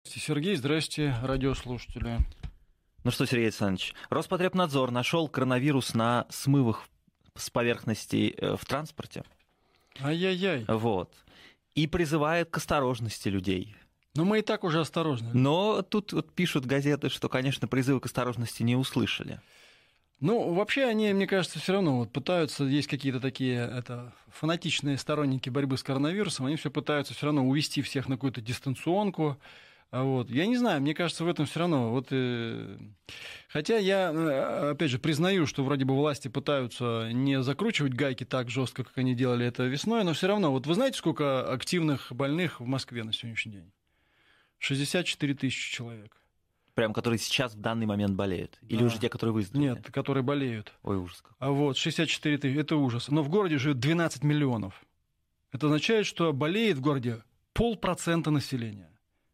Сергей, здрасте, радиослушатели. Ну что, Сергей Александрович, Роспотребнадзор нашел коронавирус на смывах с поверхностей в транспорте. Ай-яй-яй. Вот. И призывает к осторожности людей. Ну, мы и так уже осторожны. Но тут вот пишут газеты, что, конечно, призывы к осторожности не услышали. Ну, вообще они, мне кажется, все равно вот пытаются, есть какие-то такие фанатичные сторонники борьбы с коронавирусом, они все пытаются все равно увести всех на какую-то дистанционку. Вот. Я не знаю, мне кажется, в этом все равно. Вот, хотя я, опять же, признаю, что вроде бы власти пытаются не закручивать гайки так жестко, как они делали это весной, но все равно. Вот вы знаете, сколько активных больных в Москве на сегодняшний день? 64 тысячи человек. Прям которые сейчас в данный момент болеют? Или уже те, которые выздоровели? Нет, которые болеют. Ой, ужас какой. А вот 64 тысячи, это ужас. Но в городе живет 12 миллионов. Это означает, что болеет в городе 0,5% населения.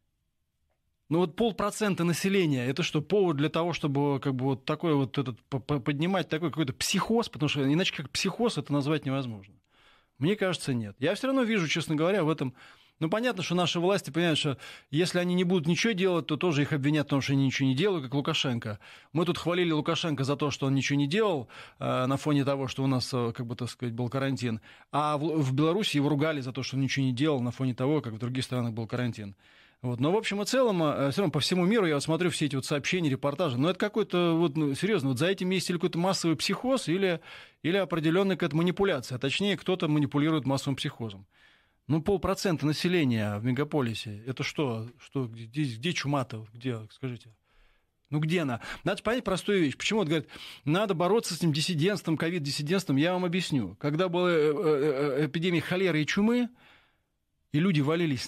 Ну вот 0,5% населения, это что, повод для того, чтобы как бы вот такой вот этот, поднимать такой какой-то психоз, потому что иначе как психоз это назвать невозможно. Мне кажется, нет. Я все равно вижу, честно говоря, в этом... Ну, понятно, что наши власти понимают, что если они не будут ничего делать, то тоже их обвинят в том, что они ничего не делают, как Лукашенко. Мы тут хвалили Лукашенко за то, что он ничего не делал на фоне того, что у нас, как бы, так сказать, был карантин. А в Беларуси его ругали за то, что он ничего не делал на фоне того, как в других странах был карантин. Вот. Но в общем и целом, все равно по всему миру я вот смотрю все эти вот сообщения, репортажи. Но это какой-то, вот, ну, серьезно, вот за этим есть или какой-то массовый психоз, или определенная какая-то манипуляция. А точнее, кто-то манипулирует массовым психозом. Ну, 0,5% населения в мегаполисе. Это что? Где чума-то? Где, скажите? Ну, где она? Надо понять простую вещь. Почему вот говорят, надо бороться с этим диссидентством, ковид-диссидентством? Я вам объясню. Когда была эпидемия холеры и чумы, и люди валились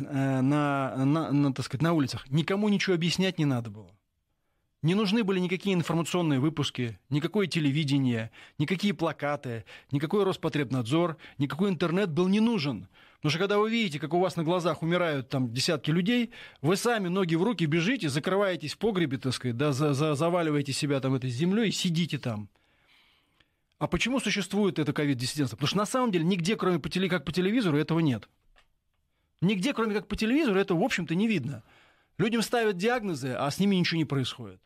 так сказать, на улицах, никому ничего объяснять не надо было. Не нужны были никакие информационные выпуски, никакое телевидение, никакие плакаты, никакой Роспотребнадзор, никакой интернет был не нужен. Потому что когда вы видите, как у вас на глазах умирают там десятки людей, вы сами ноги в руки бежите, закрываетесь в погребе, так сказать, да, заваливаете себя там этой землей и сидите там. А почему существует это ковид-диссидентство? Потому что на самом деле нигде, кроме как по телевизору, этого нет. Нигде, кроме как по телевизору, этого, в общем-то, не видно. Людям ставят диагнозы, а с ними ничего не происходит.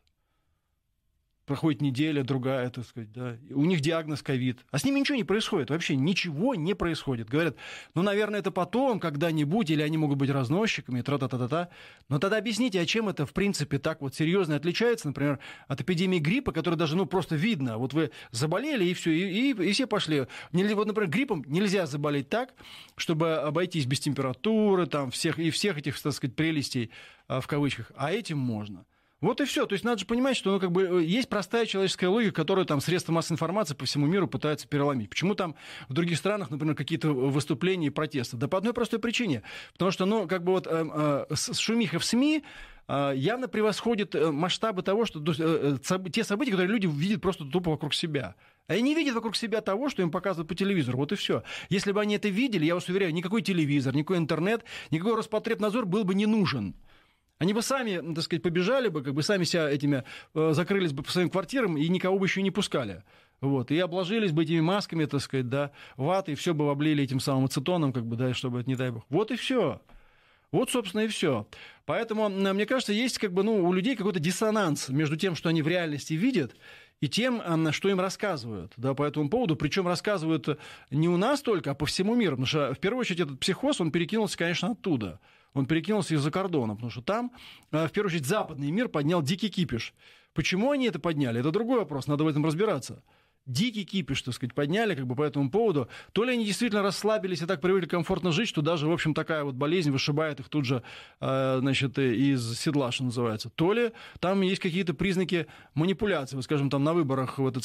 Проходит неделя, другая, так сказать, да. У них диагноз ковид. А с ними ничего не происходит. Вообще ничего не происходит. Говорят, ну, наверное, это потом, когда-нибудь, или они могут быть разносчиками, тра-та-та-та-та. Но тогда объясните, а чем это, в принципе, так вот серьезно отличается, например, от эпидемии гриппа, которая даже, ну, просто видно. Вот вы заболели, и все, и все пошли. Вот, например, гриппом нельзя заболеть так, чтобы обойтись без температуры, там, всех этих, так сказать, прелестей, в кавычках. А этим можно. Вот и все. То есть надо же понимать, что, ну, как бы, есть простая человеческая логика, которую там средства массовой информации по всему миру пытаются переломить. Почему там в других странах, например, какие-то выступления и протесты? Да по одной простой причине. Потому что, ну, как бы вот шумиха в СМИ явно превосходит масштабы того, что те события, которые люди видят просто тупо вокруг себя. А они не видят вокруг себя того, что им показывают по телевизору. Вот и все. Если бы они это видели, я вас уверяю, никакой телевизор, никакой интернет, никакой Роспотребнадзор был бы не нужен. Они бы сами, так сказать, побежали бы, как бы сами себя этими закрылись бы по своим квартирам и никого бы еще не пускали. Вот. И обложились бы этими масками, так сказать, да, ватой, и все бы облили этим самым ацетоном, как бы, да, чтобы это, не дай бог. Вот и все. Вот, собственно, и все. Поэтому, мне кажется, есть как бы, ну, у людей какой-то диссонанс между тем, что они в реальности видят, и тем, что им рассказывают, да, по этому поводу. Причем рассказывают не у нас только, а по всему миру. Потому что, в первую очередь, этот психоз, он перекинулся, конечно, оттуда. Он перекинулся из-за кордона, потому что там, в первую очередь, западный мир поднял дикий кипиш. Почему они это подняли? Это другой вопрос, надо в этом разбираться. Дикий кипиш, так сказать, подняли как бы по этому поводу. То ли они действительно расслабились и так привыкли комфортно жить, что даже, в общем, такая вот болезнь вышибает их тут же, значит, из седла, что называется. То ли там есть какие-то признаки манипуляции. Вот, скажем, там на выборах в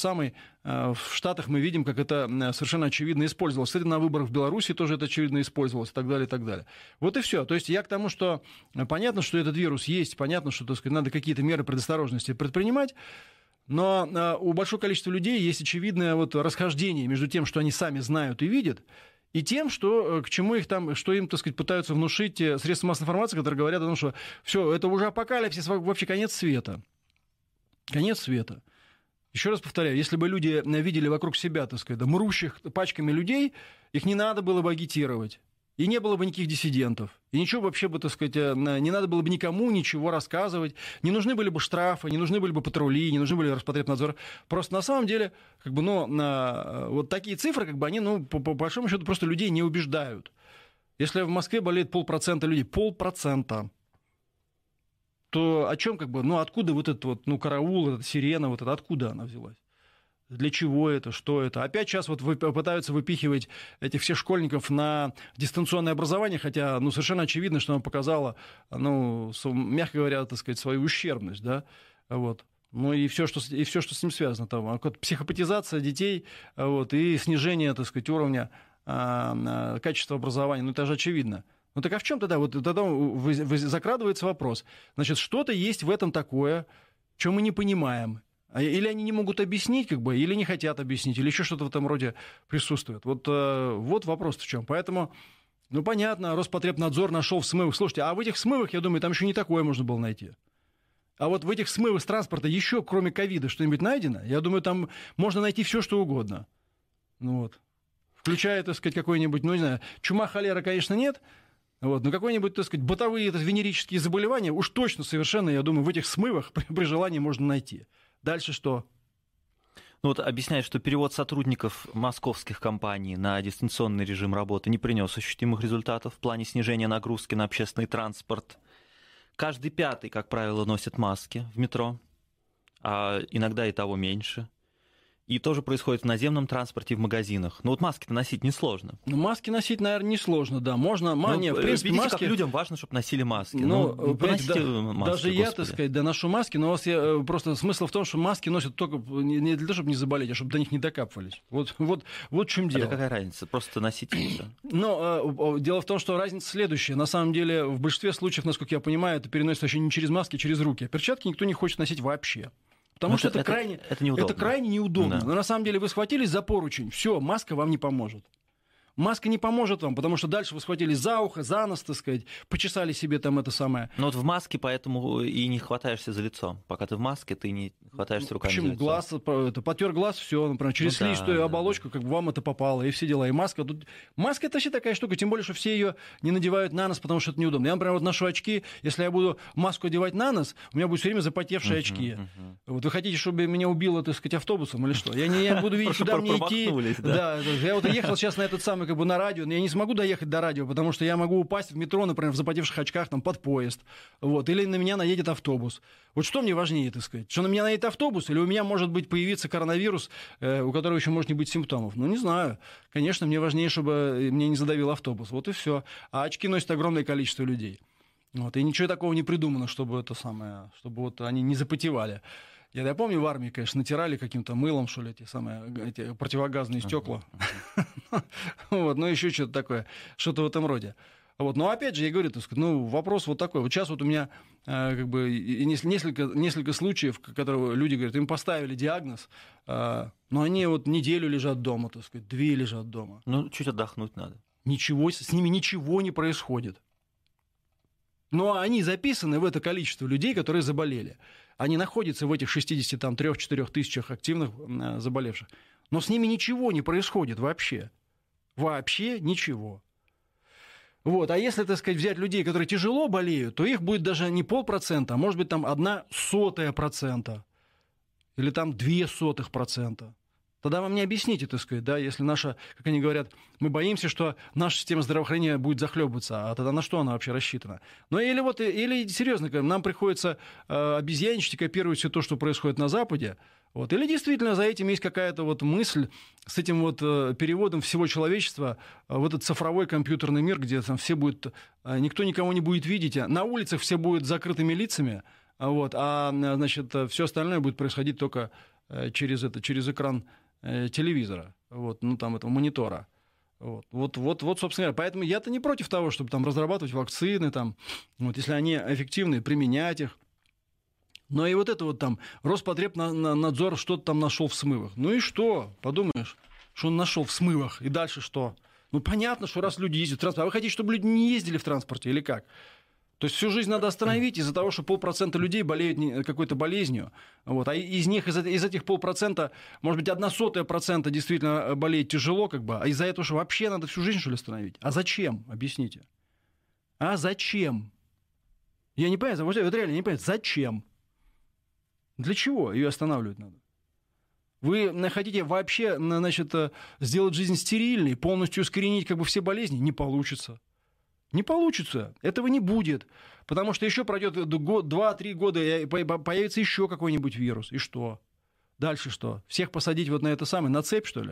Штатах мы видим, как это совершенно очевидно использовалось. Кстати, на выборах в Беларуси тоже это очевидно использовалось и так далее, и так далее. Вот и все. То есть я к тому, что понятно, что этот вирус есть, понятно, что, так сказать, надо какие-то меры предосторожности предпринимать. Но у большого количества людей есть очевидное вот расхождение между тем, что они сами знают и видят, и тем, что, к чему их там, что им, так сказать, пытаются внушить средства массовой информации, которые говорят о том, что все, это уже апокалипсис, вообще конец света. Конец света. Еще раз повторяю, если бы люди видели вокруг себя, так сказать, мрущих пачками людей, их не надо было бы агитировать. И не было бы никаких диссидентов. И ничего вообще бы, так сказать, не надо было бы никому ничего рассказывать. Не нужны были бы штрафы, не нужны были бы патрули, не нужны были Роспотребнадзор. Просто на самом деле, как бы, вот такие цифры, как бы, они, по большому счету, просто людей не убеждают. Если в Москве болеет 0,5% людей, 0,5%, то о чем, как бы, откуда вот этот вот, караул, эта сирена, вот это, откуда она взялась? Для чего это, что это? Опять сейчас вот пытаются выпихивать этих всех школьников на дистанционное образование, хотя, совершенно очевидно, что оно показало, мягко говоря, так сказать, свою ущербность, да, вот. И все, что с ним связано, там, психопатизация детей, вот, и снижение, так сказать, уровня качества образования, это же очевидно. Так а в чем тогда? Вот тогда закрадывается вопрос. Значит, что-то есть в этом такое, что мы не понимаем. Или они не могут объяснить, как бы, или не хотят объяснить, или еще что-то в этом роде присутствует. Вот вопрос в чем. Поэтому, понятно, Роспотребнадзор нашел в смывах. Слушайте, а в этих смывах, я думаю, там еще не такое можно было найти. А вот в этих смывах с транспорта еще, кроме ковида, что-нибудь найдено? Я думаю, там можно найти все, что угодно. Включая, так сказать, какой-нибудь, не знаю, чума, холера, конечно, нет. Но какой-нибудь, так сказать, бытовые венерические заболевания уж точно совершенно, я думаю, в этих смывах при желании можно найти. Дальше что? Объясняют, что перевод сотрудников московских компаний на дистанционный режим работы не принес ощутимых результатов в плане снижения нагрузки на общественный транспорт. Каждый пятый, как правило, носит маски в метро, а иногда и того меньше. И тоже происходит в наземном транспорте и в магазинах. Маски-то носить несложно. Маски носить, наверное, несложно, да. Можно, в принципе, видите, маски... как людям важно, чтобы носили маски. Поносите маски, даже я, так сказать, ношу маски, но просто смысл в том, что маски носят только не для того, чтобы не заболеть, а чтобы до них не докапывались. Вот в чем дело. А какая разница? Просто носите и всё. Дело в том, что разница следующая. На самом деле, в большинстве случаев, насколько я понимаю, это переносится вообще не через маски, а через руки. А перчатки никто не хочет носить вообще. Потому что это крайне неудобно. Да. Но на самом деле вы схватились за поручень, все, маска вам не поможет. Маска не поможет вам, потому что дальше вы схватились за ухо, за нос, так сказать, почесали себе там это самое. Но в маске поэтому и не хватаешься за лицо. Пока ты в маске, ты не хватаешься руками за лицо. Почему? Глаз, потер глаз, все, например, через слизистую оболочку, как бы вам это попало, и все дела. И маска это вообще такая штука, тем более, что все ее не надевают на нос, потому что это неудобно. Я, например, ношу очки, если я буду маску одевать на нос, у меня будут все время запотевшие очки. Вот вы хотите, чтобы меня убило, так сказать, автобусом или что? Я буду видеть, куда мне идти. Да, я ехал сейчас на этот самый, как бы, на радио, но я не смогу доехать до радио, потому что я могу упасть в метро, например, в запотевших очках, там, под поезд, или на меня наедет автобус. Вот что мне важнее, так сказать? Что на меня наедет автобус, или у меня может появиться коронавирус, у которого еще может не быть симптомов? Не знаю. Конечно, мне важнее, чтобы мне не задавил автобус. Вот и все. А очки носит огромное количество людей. И ничего такого не придумано, чтобы они не запотевали. Я помню, в армии, конечно, натирали каким-то мылом, что ли, эти противогазные стекла. Еще что-то такое, что-то в этом роде. Но опять же, я говорю, так сказать, вопрос вот такой. Вот сейчас вот у меня как бы несколько случаев, которые люди говорят, им поставили диагноз, но они неделю лежат дома, так сказать, 2 лежат дома. Чуть отдохнуть надо. С ними ничего не происходит. Но они записаны в это количество людей, которые заболели. Они находятся в этих 63-4 тысячах активных заболевших. Но с ними ничего не происходит вообще. Вообще ничего. А если, так сказать, взять людей, которые тяжело болеют, то их будет даже не 0,5%, а может быть там 0,01%. Или там 0,02%. Тогда вам не объясните, так сказать, да, если наша, как они говорят, мы боимся, что наша система здравоохранения будет захлебываться, а тогда на что она вообще рассчитана? Или серьезно, нам приходится обезьяничать и копировать все то, что происходит на Западе, или действительно за этим есть какая-то мысль с этим переводом всего человечества в этот цифровой компьютерный мир, где там никто никого не будет видеть, на улицах все будут с закрытыми лицами, значит, все остальное будет происходить только через экран телевизора, этого монитора. Собственно говоря, поэтому я-то не против того, чтобы там разрабатывать вакцины, если они эффективны, применять их. Но и Роспотребнадзор что-то там нашел в смывах. И что? Подумаешь, что он нашел в смывах, и дальше что? Понятно, что раз люди ездят в транспорте, а вы хотите, чтобы люди не ездили в транспорте или как? То есть всю жизнь надо остановить из-за того, что 0,5% людей болеют какой-то болезнью. Вот. А из них, из этих 0,5%, может быть, 0,01% действительно болеет тяжело, как бы, а из-за этого, что вообще надо всю жизнь, что ли, остановить? А зачем? Объясните. А зачем? Я не понимаю, вот реально не понимаю, зачем? Для чего ее останавливать надо? Вы хотите вообще, значит, сделать жизнь стерильной, полностью искоренить как бы все болезни? Не получится. Не получится. Этого не будет. Потому что еще пройдет 2-3 года, и появится еще какой-нибудь вирус. И что? Дальше что? Всех посадить вот на это самое, на цепь, что ли?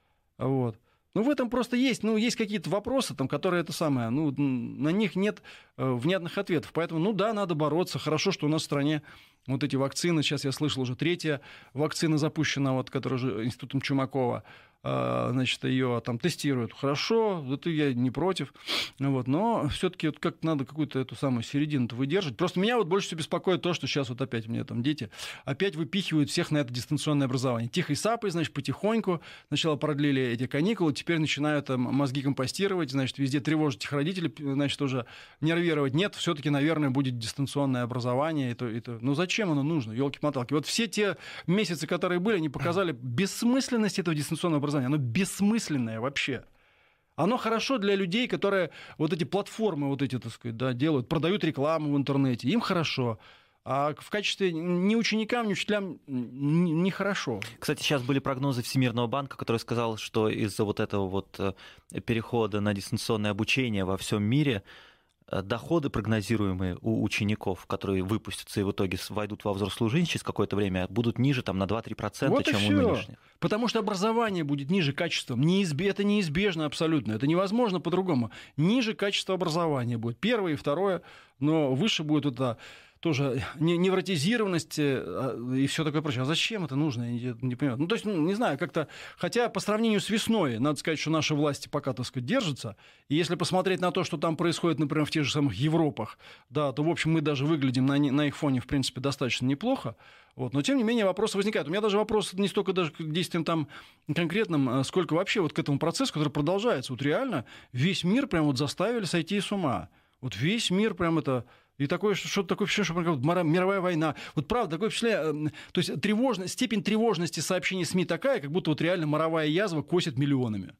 Вот. Ну, в этом просто есть, есть какие-то вопросы, там, которые это самое, на них нет внятных ответов. Поэтому, да, надо бороться. Хорошо, что у нас в стране вот эти вакцины, сейчас я слышал, уже 3-я вакцина запущена, вот, которая же институтом Чумакова, значит, ее там тестируют. Хорошо, это я не против. Вот, но все-таки вот как надо какую-то эту самую середину-то выдержать. Просто меня вот больше всего беспокоит то, что сейчас вот опять мне там дети опять выпихивают всех на это дистанционное образование. Тихой сапой, значит, потихоньку. Сначала продлили эти каникулы, теперь начинают там мозги компостировать, значит, везде тревожить их родителей, значит, уже нервировать. Нет, все-таки, наверное, будет дистанционное образование. Ну зачем оно нужно, елки-моталки? Вот все те месяцы, которые были, они показали бессмысленность этого дистанционного образования. Оно бессмысленное вообще. Оно хорошо для людей, которые вот эти платформы вот эти, так сказать, да, делают, продают рекламу в интернете. Им хорошо. А в качестве ни ученикам, ни учителям нехорошо. Кстати, сейчас были прогнозы Всемирного банка, который сказал, что из-за вот этого вот перехода на дистанционное обучение во всем мире доходы, прогнозируемые у учеников, которые выпустятся и в итоге войдут во взрослую жизнь через какое-то время, будут ниже там, на 2-3%, вот чем у нынешних. Потому что образование будет ниже качеством. Это неизбежно абсолютно. Это невозможно по-другому. Ниже качество образования будет. Первое и второе, но выше будет это тоже невротизированность и все такое прочее. А зачем это нужно? Я не понимаю. То есть, не знаю, как-то... Хотя по сравнению с весной, надо сказать, что наши власти пока, так сказать, держатся. И если посмотреть на то, что там происходит, например, в тех же самых Европах, да, то, в общем, мы даже выглядим на их фоне, в принципе, достаточно неплохо. Вот. Но, тем не менее, вопросы возникают. У меня даже вопрос не столько даже к действиям там конкретным, сколько вообще вот к этому процессу, который продолжается. Вот реально весь мир прям вот заставили сойти с ума. Вот весь мир прям это... И такое, что-то такое впечатление, что мировая война. Вот правда, такое впечатление... То есть степень тревожности сообщений СМИ такая, как будто вот реально моровая язва косит миллионами.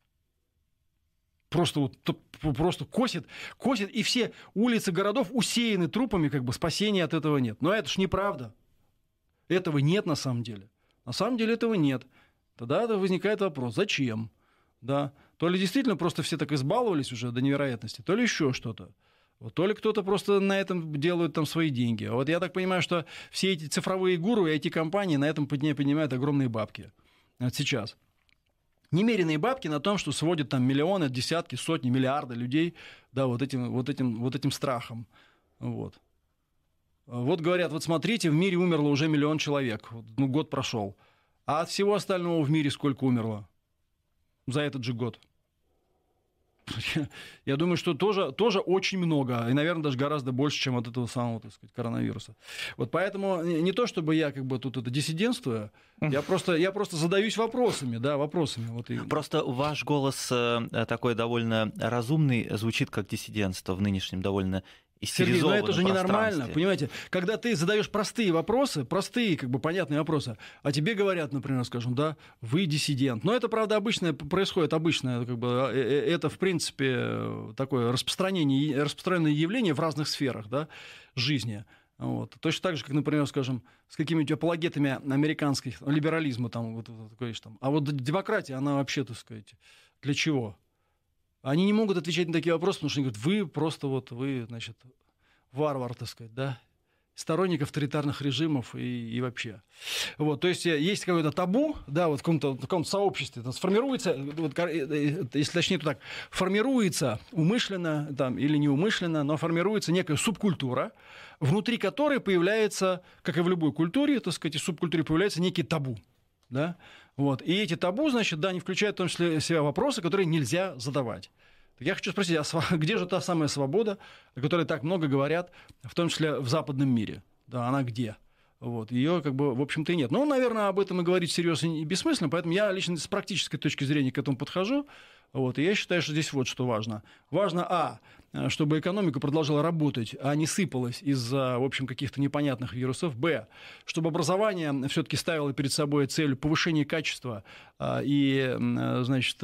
Просто косит, и все улицы городов усеяны трупами, как бы спасения от этого нет. Но это ж неправда. Этого нет на самом деле. На самом деле этого нет. Тогда возникает вопрос, зачем? Да? То ли действительно просто все так избаловались уже до невероятности, то ли еще что-то. Вот, то ли кто-то просто на этом делает там свои деньги. Вот я так понимаю, что все эти цифровые гуру и IT-компании на этом поднимают огромные бабки. Вот сейчас. Немеренные бабки на том, что сводят там миллионы, десятки, сотни, миллиарды людей, да, вот этим страхом. Вот. Вот говорят, вот смотрите, в мире умерло уже 1 миллион человек. Год прошел. А от всего остального в мире сколько умерло за этот же год? Я думаю, что тоже очень много, и, наверное, даже гораздо больше, чем от этого самого, так сказать, коронавируса. Вот поэтому не то, чтобы я как бы тут это диссидентствую, я просто задаюсь вопросами, да, вопросами. Вот и... Просто ваш голос такой довольно разумный, звучит как диссидентство в нынешнем довольно Сергей, но это же ненормально, понимаете? Когда ты задаешь простые вопросы, как бы понятные вопросы, а тебе говорят, например, скажем, да, вы диссидент. Но это, правда, происходит обычное, как бы, это, в принципе, такое распространенное явление в разных сферах, да, жизни. Вот. Точно так же, как, например, скажем, с какими-нибудь апологетами американских либерализма, там, вот, там. А вот демократия, она вообще, так сказать, для чего? Они не могут отвечать на такие вопросы, потому что они говорят, вы, значит, варвар, так сказать, да, сторонник авторитарных режимов и вообще. Вот, то есть есть какое-то табу, да, вот в каком-то сообществе там, сформируется, вот, если точнее, то так, формируется умышленно там, или неумышленно, но формируется некая субкультура, внутри которой появляется, как и в любой культуре, так сказать, в субкультуре появляется некий табу, да. Вот. И эти табу, значит, да, они включают в том числе в себя вопросы, которые нельзя задавать. Так я хочу спросить, а где же та самая свобода, о которой так много говорят, в том числе в западном мире? Да, она где? Вот. Ее, как бы, в общем-то, и нет. Ну, наверное, об этом и говорить серьезно и бессмысленно, поэтому я лично с практической точки зрения к этому подхожу. Вот. И я считаю, что здесь вот что важно. Важно, чтобы экономика продолжала работать, а не сыпалась из-за, в общем, каких-то непонятных вирусов. Б, чтобы образование все-таки ставило перед собой цель повышения качества и, значит,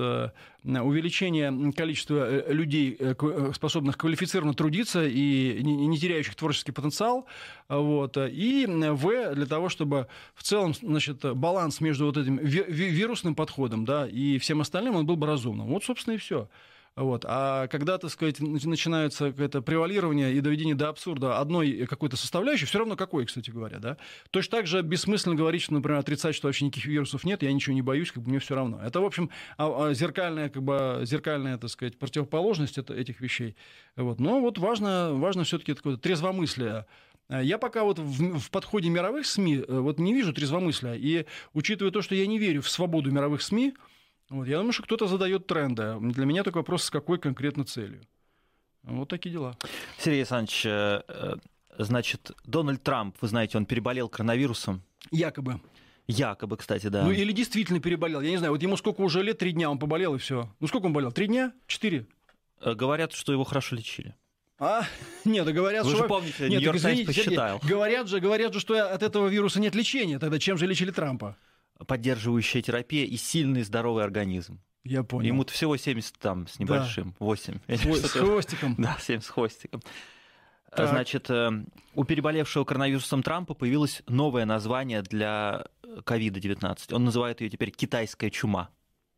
увеличение количества людей, способных квалифицированно трудиться и не теряющих творческий потенциал. Вот. И В, для того, чтобы в целом, значит, баланс между вот этим вирусным подходом, да, и всем остальным, он был бы разумным. Вот, собственно, и все. Вот. А когда, так сказать, начинается какое-то превалирование и доведение до абсурда одной какой-то составляющей, все равно какой, кстати говоря, да? Точно так же бессмысленно говорить, что, например, отрицать, что вообще никаких вирусов нет, я ничего не боюсь, как бы мне все равно. Это, в общем, зеркальная, так сказать, противоположность этих вещей. Вот. Но вот важно все-таки такое трезвомыслие. Я пока вот в подходе мировых СМИ вот не вижу трезвомыслия. И учитывая то, что я не верю в свободу мировых СМИ, вот, я думаю, что кто-то задает тренды. Для меня такой вопрос, с какой конкретно целью. Вот такие дела. Сергей Александрович, значит, Дональд Трамп, вы знаете, он переболел коронавирусом. Якобы. Якобы, кстати, да. Ну или действительно переболел. Я не знаю, вот ему сколько уже лет, 3 дня он поболел и все. Ну сколько он болел? 3 дня? 4? Говорят, что его хорошо лечили. Нет, да говорят, вы что... же помните, нет, Нью-Йорк Таймс посчитал. Говорят же, что от этого вируса нет лечения. Тогда чем же лечили Трампа? Поддерживающая терапия и сильный здоровый организм. Я понял. Ему-то всего 70 там с небольшим, да. 8. С хвостиком. Да, 7 с хвостиком. Так. Значит, у переболевшего коронавирусом Трампа появилось новое название для COVID-19. Он называет ее теперь «китайская чума».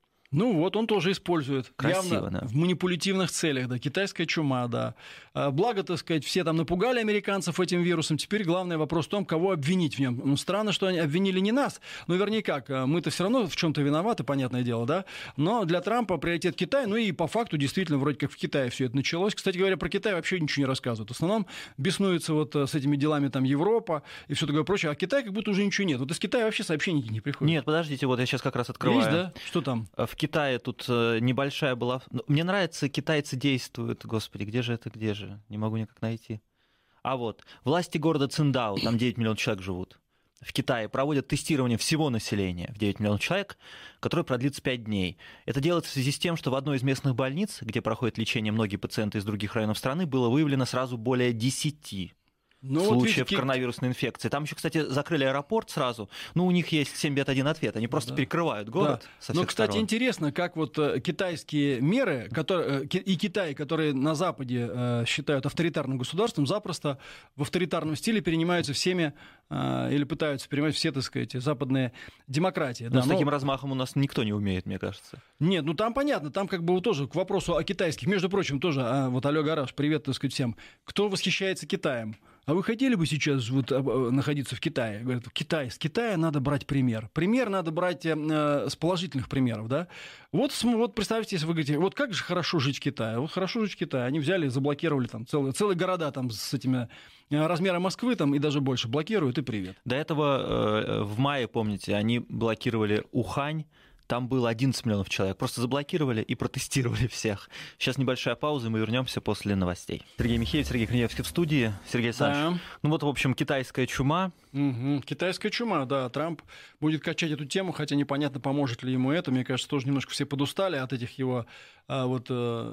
Ну вот, он тоже использует. Красиво, явно да. В манипулятивных целях, да, китайская чума, да. Благо, так сказать, все там напугали американцев этим вирусом, теперь главный вопрос в том, кого обвинить в нем. Ну, странно, что они обвинили не нас, но вернее как, мы-то все равно в чем-то виноваты, понятное дело, да, но для Трампа приоритет Китай, ну и по факту действительно вроде как в Китае все это началось. Кстати говоря, про Китай вообще ничего не рассказывают. В основном беснуется вот с этими делами там Европа и все такое прочее, а Китай как будто уже ничего нет. Вот из Китая вообще сообщений не приходит. Нет, подождите, вот я сейчас как раз открываю. Есть, да? Что там? В Китае тут небольшая была... Мне нравится, китайцы действуют. Господи, где же? Не могу никак найти. А вот, власти города Циндао, там 9 миллионов человек живут, в Китае проводят тестирование всего населения в 9 миллионов человек, которое продлится 5 дней. Это делается в связи с тем, что в одной из местных больниц, где проходит лечение многие пациенты из других районов страны, было выявлено сразу более 10 случаев коронавирусной инфекции. Там еще, кстати, закрыли аэропорт сразу. Ну, у них есть 7 бед, 1 ответ. Они просто перекрывают город со всех кстати, сторон. интересно, как вот китайские меры, и Китай, которые на Западе считают авторитарным государством, запросто в авторитарном стиле перенимаются всеми или пытаются перенимать все, так сказать, западные демократии. Но с таким размахом у нас никто не умеет, мне кажется. Нет, ну там понятно, там как бы вот тоже к вопросу о китайских. Между прочим, тоже, вот алло, гараж, привет, так сказать, всем. Кто восхищается Китаем? А вы хотели бы сейчас вот находиться в Китае? Говорят, с Китая надо брать пример. Пример надо брать с положительных примеров, да? Вот представьте, если вы говорите, вот как же хорошо жить в Китае. Вот хорошо жить в Китае. Они взяли и заблокировали там целые города там с этими размером Москвы там и даже больше блокируют, и привет. До этого в мае, помните, они блокировали Ухань. Там было 11 миллионов человек. Просто заблокировали и протестировали всех. Сейчас небольшая пауза, и мы вернемся после новостей. Сергей Михеев, Сергей Корнеевский в студии. Сергей Александрович, ну вот, в общем, китайская чума. Китайская чума, да. Трамп будет качать эту тему, хотя непонятно, поможет ли ему это. Мне кажется, тоже немножко все подустали от этих его, от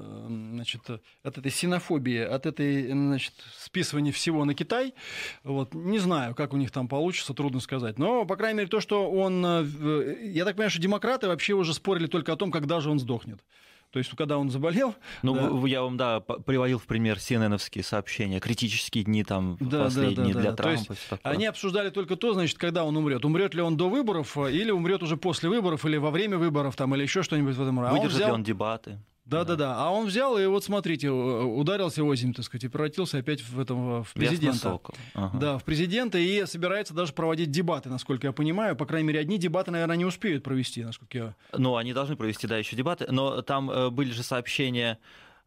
этой ксенофобии, от этой, списывания всего на Китай. Вот. Не знаю, как у них там получится, трудно сказать. Но, по крайней мере, то, что он... Я так понимаю, что демократы вообще уже спорили только о том, когда же он сдохнет. То есть, когда он заболел... Ну, да. Я вам, приводил в пример CNN-овские сообщения, критические дни, там, последние дни для Трампа. То есть, они обсуждали только то, значит, когда он умрет. Умрет ли он до выборов, или умрет уже после выборов, или во время выборов, там, или еще что-нибудь в этом роде. Выдержит ли он дебаты? Да. А он взял и вот смотрите, ударился озимь, так сказать, и превратился опять в президента. Ага. Да, в президента, и собирается даже проводить дебаты, насколько я понимаю. По крайней мере, одни дебаты, наверное, не успеют провести, насколько я... Ну, они должны провести, да, еще дебаты, но там были же сообщения,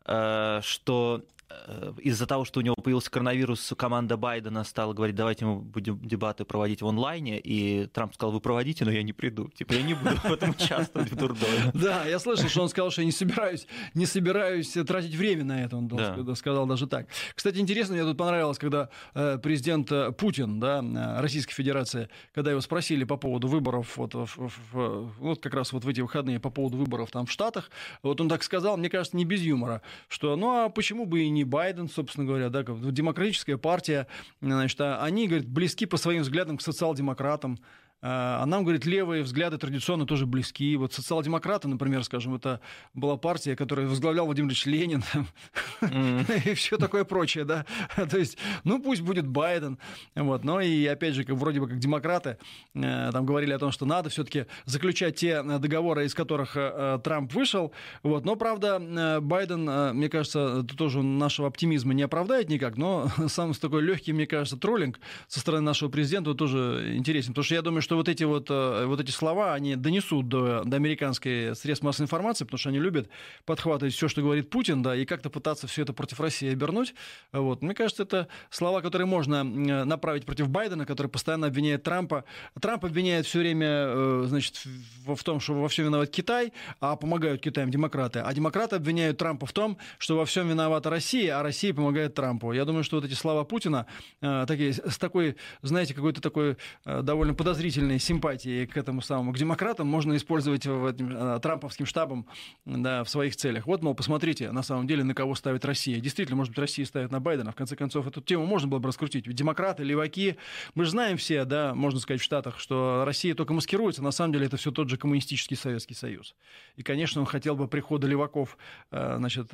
что из-за того, что у него появился коронавирус, команда Байдена стала говорить, давайте мы будем дебаты проводить в онлайне, и Трамп сказал, вы проводите, но я не приду. Типа, я не буду в этом участвовать в дурдоме. Да, я слышал, что он сказал, что я не собираюсь тратить время на это, он сказал даже так. Кстати, интересно, мне тут понравилось, когда президент Путин, да, Российской Федерации, когда его спросили по поводу выборов, вот как раз вот в эти выходные по поводу выборов там в Штатах, вот он так сказал, мне кажется, не без юмора, что ну а почему бы и имени Байден, собственно говоря, да, демократическая партия, значит, они, говорит, близки по своим взглядам к социал-демократам. А нам, говорит, левые взгляды традиционно тоже близки. Вот социал-демократы, например, скажем, это была партия, которую возглавлял Владимир Ильич Ленин и все такое прочее, да. То есть, ну, пусть будет Байден. Вот. Но и, опять же, вроде бы как демократы там говорили о том, что надо все-таки заключать те договоры, из которых Трамп вышел. Вот. Но, правда, Байден, мне кажется, тоже нашего оптимизма не оправдает никак, но сам такой легкий, мне кажется, троллинг со стороны нашего президента тоже интересен. Потому что я думаю, что вот эти слова, они донесут до американской средств массовой информации, потому что они любят подхватывать все, что говорит Путин, да, и как-то пытаться все это против России обернуть. Вот. Мне кажется, это слова, которые можно направить против Байдена, который постоянно обвиняет Трампа. Трамп обвиняет все время, значит, в том, что во всем виноват Китай, а помогают Китаю демократы. А демократы обвиняют Трампа в том, что во всем виновата Россия, а Россия помогает Трампу. Я думаю, что вот эти слова Путина такие, с такой, знаете, какой-то такой довольно подозрительной симпатии к этому самому, к демократам можно использовать трамповским штабом, да, в своих целях. Вот, мол, посмотрите, на самом деле, на кого ставит Россия. Действительно, может быть, Россия ставит на Байдена. В конце концов, эту тему можно было бы раскрутить. Ведь демократы, леваки, мы же знаем все, да, можно сказать, в Штатах, что Россия только маскируется. На самом деле, это все тот же коммунистический Советский Союз. И, конечно, он хотел бы прихода леваков, значит,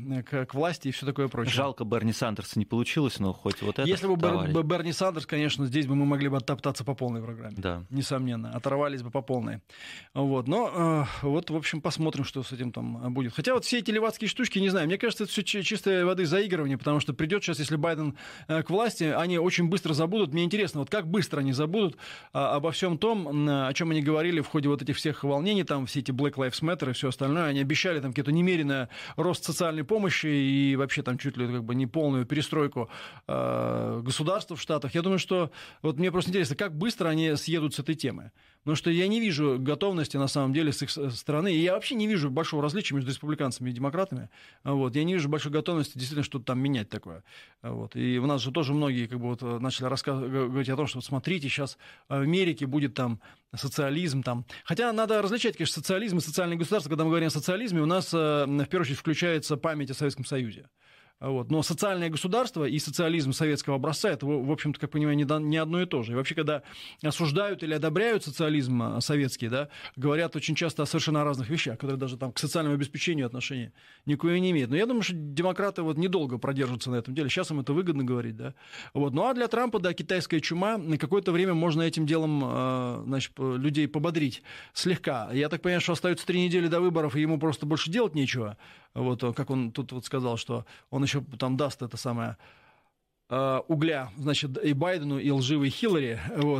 к власти и все такое прочее. Жалко, Берни Сандерса не получилось, но хоть вот это. Если бы Берни Сандерс, конечно, здесь бы мы могли бы оттоптаться по полной программе. Да. Несомненно, оторвались бы по полной. Вот. Но вот, в общем, посмотрим, что с этим там будет. Хотя вот все эти левацкие штучки, не знаю, мне кажется, это все чистой воды заигрывание, потому что придет сейчас, если Байден к власти, они очень быстро забудут. Мне интересно, вот как быстро они забудут обо всем том, о чем они говорили в ходе вот этих всех волнений, там все эти Black Lives Matter и все остальное. Они обещали там какой-то немеренный рост социальной помощи и вообще там чуть ли как бы неполную перестройку государства в Штатах. Я думаю, что вот мне просто интересно, как быстро они съедут с этой темы. Потому что я не вижу готовности, на самом деле, с их стороны. И я вообще не вижу большого различия между республиканцами и демократами. Вот. Я не вижу большой готовности действительно что-то там менять такое. Вот. И у нас же тоже многие как бы, вот, начали говорить о том, что вот смотрите, сейчас в Америке будет там социализм. Там. Хотя надо различать, конечно, социализм и социальное государство. Когда мы говорим о социализме, у нас, в первую очередь, включается память о Советском Союзе. Вот. Но социальное государство и социализм советского образца, это, в общем-то, как понимаю, не одно и то же. И вообще, когда осуждают или одобряют социализм советский, да, говорят очень часто о совершенно разных вещах, которые даже там, к социальному обеспечению отношения никакого не имеют. Но я думаю, что демократы вот недолго продержатся на этом деле. Сейчас им это выгодно говорить. Да? Вот. Ну а для Трампа, да, китайская чума, на какое-то время можно этим делом, значит, людей пободрить слегка. Я так понимаю, что остается 3 недели до выборов, и ему просто больше делать нечего. Вот, как он тут вот сказал, что он еще там даст это самое угля, значит, и Байдену, и лживой Хиллари. Вот.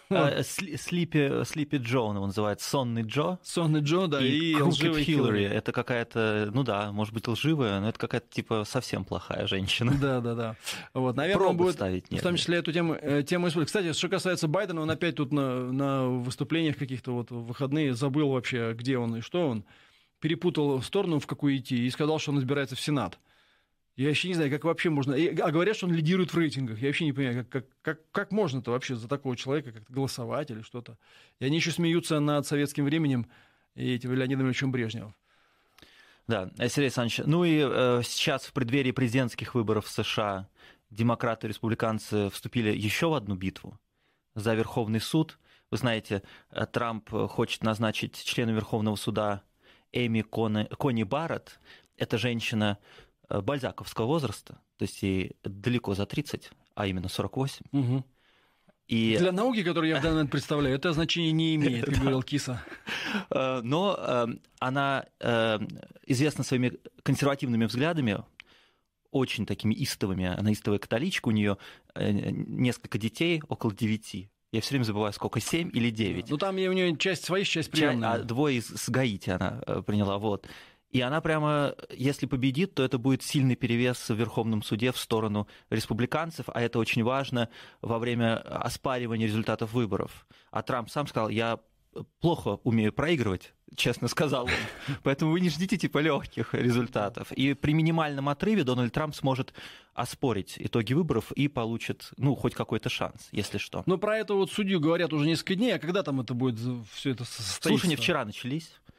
Слипи Джо, он его называет, сонный Джо. Сонный Джо, да, и лживый Хиллари. Это какая-то, ну да, может быть, лживая, но это какая-то типа совсем плохая женщина. Да. Вот, наверное, он будет ставить, в том числе эту тему использовать. Кстати, что касается Байдена, он опять тут на выступлениях каких-то вот в выходные забыл вообще, где он и что он. Перепутал сторону, в какую идти, и сказал, что он избирается в Сенат. Я вообще не знаю, как вообще можно... А говорят, что он лидирует в рейтингах. Я вообще не понимаю, как можно-то вообще за такого человека как-то голосовать или что-то. И они еще смеются над советским временем и этим Леонидом Ильичем Брежневым. Да, Сергей Александрович, ну и сейчас в преддверии президентских выборов в США демократы и республиканцы вступили еще в одну битву за Верховный суд. Вы знаете, Трамп хочет назначить члена Верховного суда Эми Кони Барретт. Это женщина бальзаковского возраста, то есть ей далеко за 30, а именно 48. Угу. И... Для науки, которую я в данный момент представляю, это значение не имеет, как говорил Киса. Но она известна своими консервативными взглядами, очень такими истовыми. Она истовая католичка, у нее несколько детей, около 9. Я все время забываю, сколько, 7 или 9. Ну, там у нее часть своих, часть приемная. А 2 с Гаити она приняла, вот. И она прямо, если победит, то это будет сильный перевес в Верховном суде в сторону республиканцев, а это очень важно во время оспаривания результатов выборов. А Трамп сам сказал, я плохо умею проигрывать, честно сказал он. Поэтому вы не ждите типа легких результатов. И при минимальном отрыве Дональд Трамп сможет оспорить итоги выборов и получит, ну, хоть какой-то шанс, если что. Но про это вот судью говорят уже несколько дней, а когда там это будет все это состоится? Слушания вчера начались.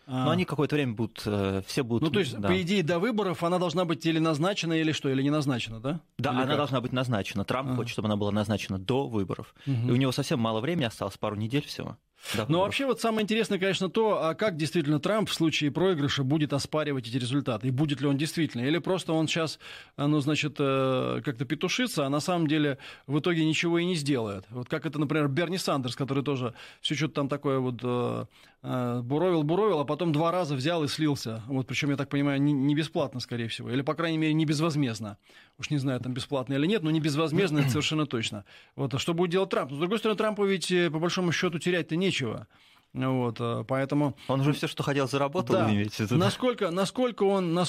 Но они какое-то время будут, все будут... Ну, то есть, по идее, до выборов она должна быть или назначена, или что, или не назначена, да? Да, или она должна быть назначена. Трамп хочет, чтобы она была назначена до выборов. И у него совсем мало времени осталось, пару недель всего. Но вообще вот самое интересное, конечно, то, а как действительно Трамп в случае проигрыша будет оспаривать эти результаты, и будет ли он действительно, или просто он сейчас, ну, значит, как-то петушится, а на самом деле в итоге ничего и не сделает. Вот как это, например, Берни Сандерс, который тоже все что-то там такое вот буровил, а потом 2 раза взял и слился. Вот, причем, я так понимаю, не бесплатно, скорее всего, или, по крайней мере, не безвозмездно. Уж не знаю, там бесплатно или нет, но не безвозмездно, это совершенно точно. Вот, а что будет делать Трамп? Но, с другой стороны, Трампу ведь, по большому счету, терять-то нечего. Вот, поэтому... Он уже все, что хотел, заработал, да. вы имеете в виду? Насколько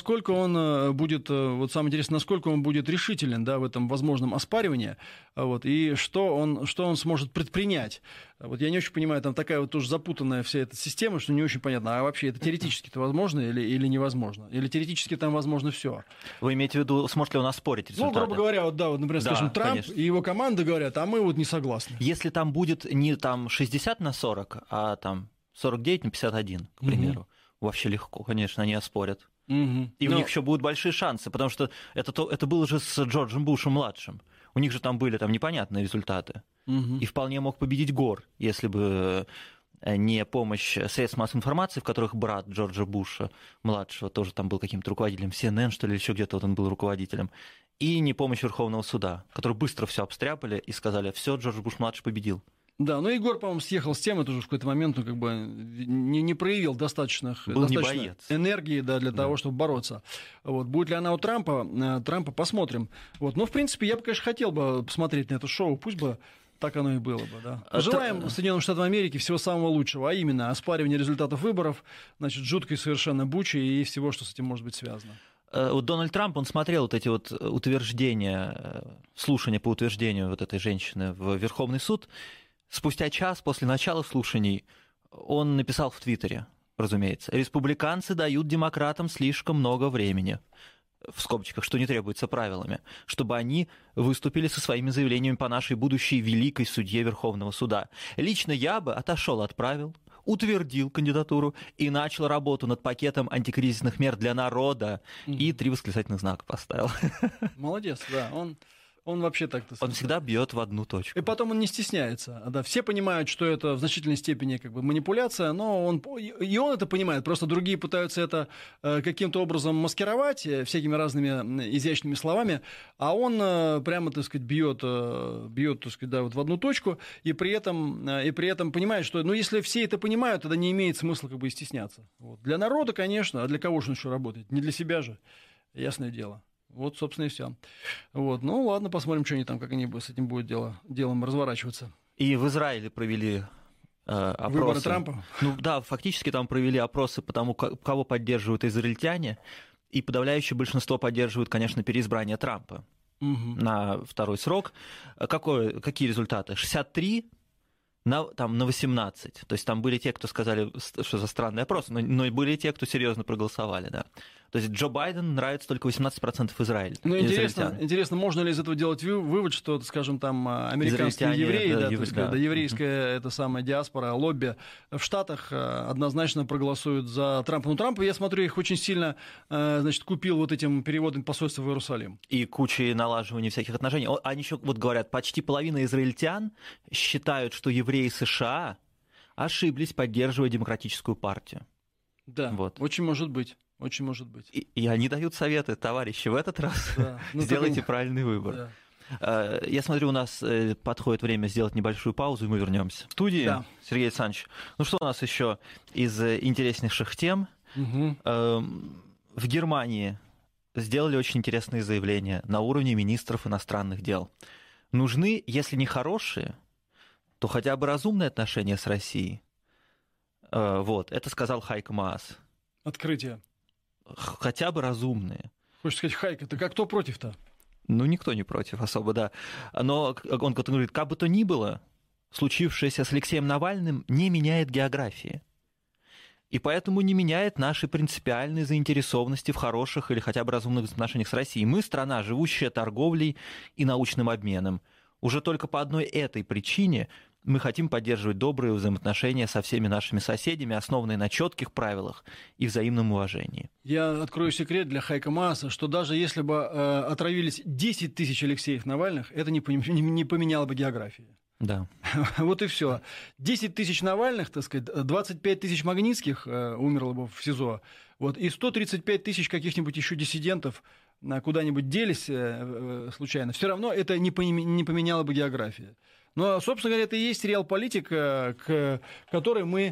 он будет, вот самое интересное, насколько он будет решителен, да, в этом возможном оспаривании, вот, и что он сможет предпринять. Вот я не очень понимаю, там такая вот тоже запутанная вся эта система, что не очень понятно, а вообще это теоретически-то возможно или невозможно? Или теоретически там возможно все? Вы имеете в виду, сможет ли он оспорить результаты? Ну, грубо говоря, вот, да, вот, например, скажем, Трамп конечно. И его команда говорят, а мы вот не согласны. Если там будет не там 60-40, а там 49-51, к примеру, вообще легко, конечно, они оспорят. И у них еще будут большие шансы, потому что это было же с Джорджем Бушем-младшим. У них же там были непонятные результаты. И вполне мог победить Гор, если бы не помощь средств массовой информации, в которых брат Джорджа Буша-младшего тоже там был каким-то руководителем CNN, что ли, еще где-то вот он был руководителем, и не помощь Верховного суда, которые быстро все обстряпали и сказали, все, Джордж Буш-младший победил. Да, но Егор, по-моему, съехал с темы тоже в какой-то момент, ну, как бы не проявил достаточно энергии, да, для того, чтобы бороться. Вот. Будет ли она у Трампа, посмотрим. Вот. Но, в принципе, я бы, конечно, хотел бы посмотреть на это шоу, пусть бы так оно и было бы, да. Желаем Соединенным Штатам Америки всего самого лучшего, а именно оспаривание результатов выборов, значит, жуткой совершенно бучи и всего, что с этим может быть связано. Вот Дональд Трамп, он смотрел вот эти вот утверждения, слушания по утверждению вот этой женщины в Верховный суд. Спустя час после начала слушаний он написал в Твиттере, разумеется, республиканцы дают демократам слишком много времени, в скобочках, что не требуется правилами, чтобы они выступили со своими заявлениями по нашей будущей великой судье Верховного суда. Лично я бы отошел от правил, утвердил кандидатуру и начал работу над пакетом антикризисных мер для народа. И 3 восклицательных знака поставил. Молодец, да, он вообще так-то... Он всегда бьет в одну точку. И потом он не стесняется. Да, все понимают, что это в значительной степени как бы манипуляция, но он это понимает. Просто другие пытаются это каким-то образом маскировать всякими разными изящными словами, а он прямо, так сказать, бьет, так сказать, да, вот в одну точку, и при этом понимает, что, ну, если все это понимают, тогда не имеет смысла как бы и стесняться. Вот. Для народа, конечно, а для кого же он еще работает? Не для себя же, ясное дело. Вот, собственно, и все. Вот. Ну, ладно, посмотрим, что они там, как они с этим будут делом разворачиваться. И в Израиле провели опросы. Выборы Трампа? Ну да, фактически там провели опросы по тому, кого поддерживают израильтяне, и подавляющее большинство поддерживают, конечно, переизбрание Трампа на 2-й срок. Какие результаты? 63 на 18. То есть там были те, кто сказали, что за странный опрос, но и были те, кто серьезно проголосовали, да. То есть Джо Байден нравится только 18% Израиля. Ну, интересно, можно ли из этого делать вывод, что, скажем, там американские евреи, еврейская это самая диаспора, лобби в Штатах однозначно проголосуют за Трампа. Ну, Трампа, я смотрю, их очень сильно, значит, купил вот этим переводом посольства в Иерусалим. И кучей налаживания всяких отношений. Они еще вот говорят, почти половина израильтян считают, что евреи США ошиблись, поддерживая демократическую партию. Да, вот. Очень может быть. Очень может быть. И они дают советы, товарищи, в этот раз сделайте правильный выбор. Да. Я смотрю, у нас подходит время сделать небольшую паузу, и мы вернемся. В студии, Сергей Александрович, ну что у нас еще из интереснейших тем? В Германии сделали очень интересные заявления на уровне министров иностранных дел. Нужны, если не хорошие, то хотя бы разумные отношения с Россией. Вот, это сказал Хайко Маас. Открытие. Хотя бы разумные. Хочешь сказать, Хайко, ты кто против-то? Ну, никто не против особо, да. Но он говорит, как бы то ни было, случившееся с Алексеем Навальным не меняет географии. И поэтому не меняет нашей принципиальной заинтересованности в хороших или хотя бы разумных отношениях с Россией. Мы страна, живущая торговлей и научным обменом. Уже только по одной этой причине Мы хотим поддерживать добрые взаимоотношения со всеми нашими соседями, основанные на четких правилах и взаимном уважении. Я открою секрет для Хайка Мааса, что даже если бы отравились 10 тысяч Алексеев Навальных, это не поменяло бы географии. Да. Вот и все. 10 тысяч Навальных, так сказать, 25 тысяч Магнитских умерло бы в СИЗО, вот, и 135 тысяч каких-нибудь еще диссидентов куда-нибудь делись случайно. Все равно это не поменяло бы географию. Но, собственно говоря, это и есть реал-политик, к которой мы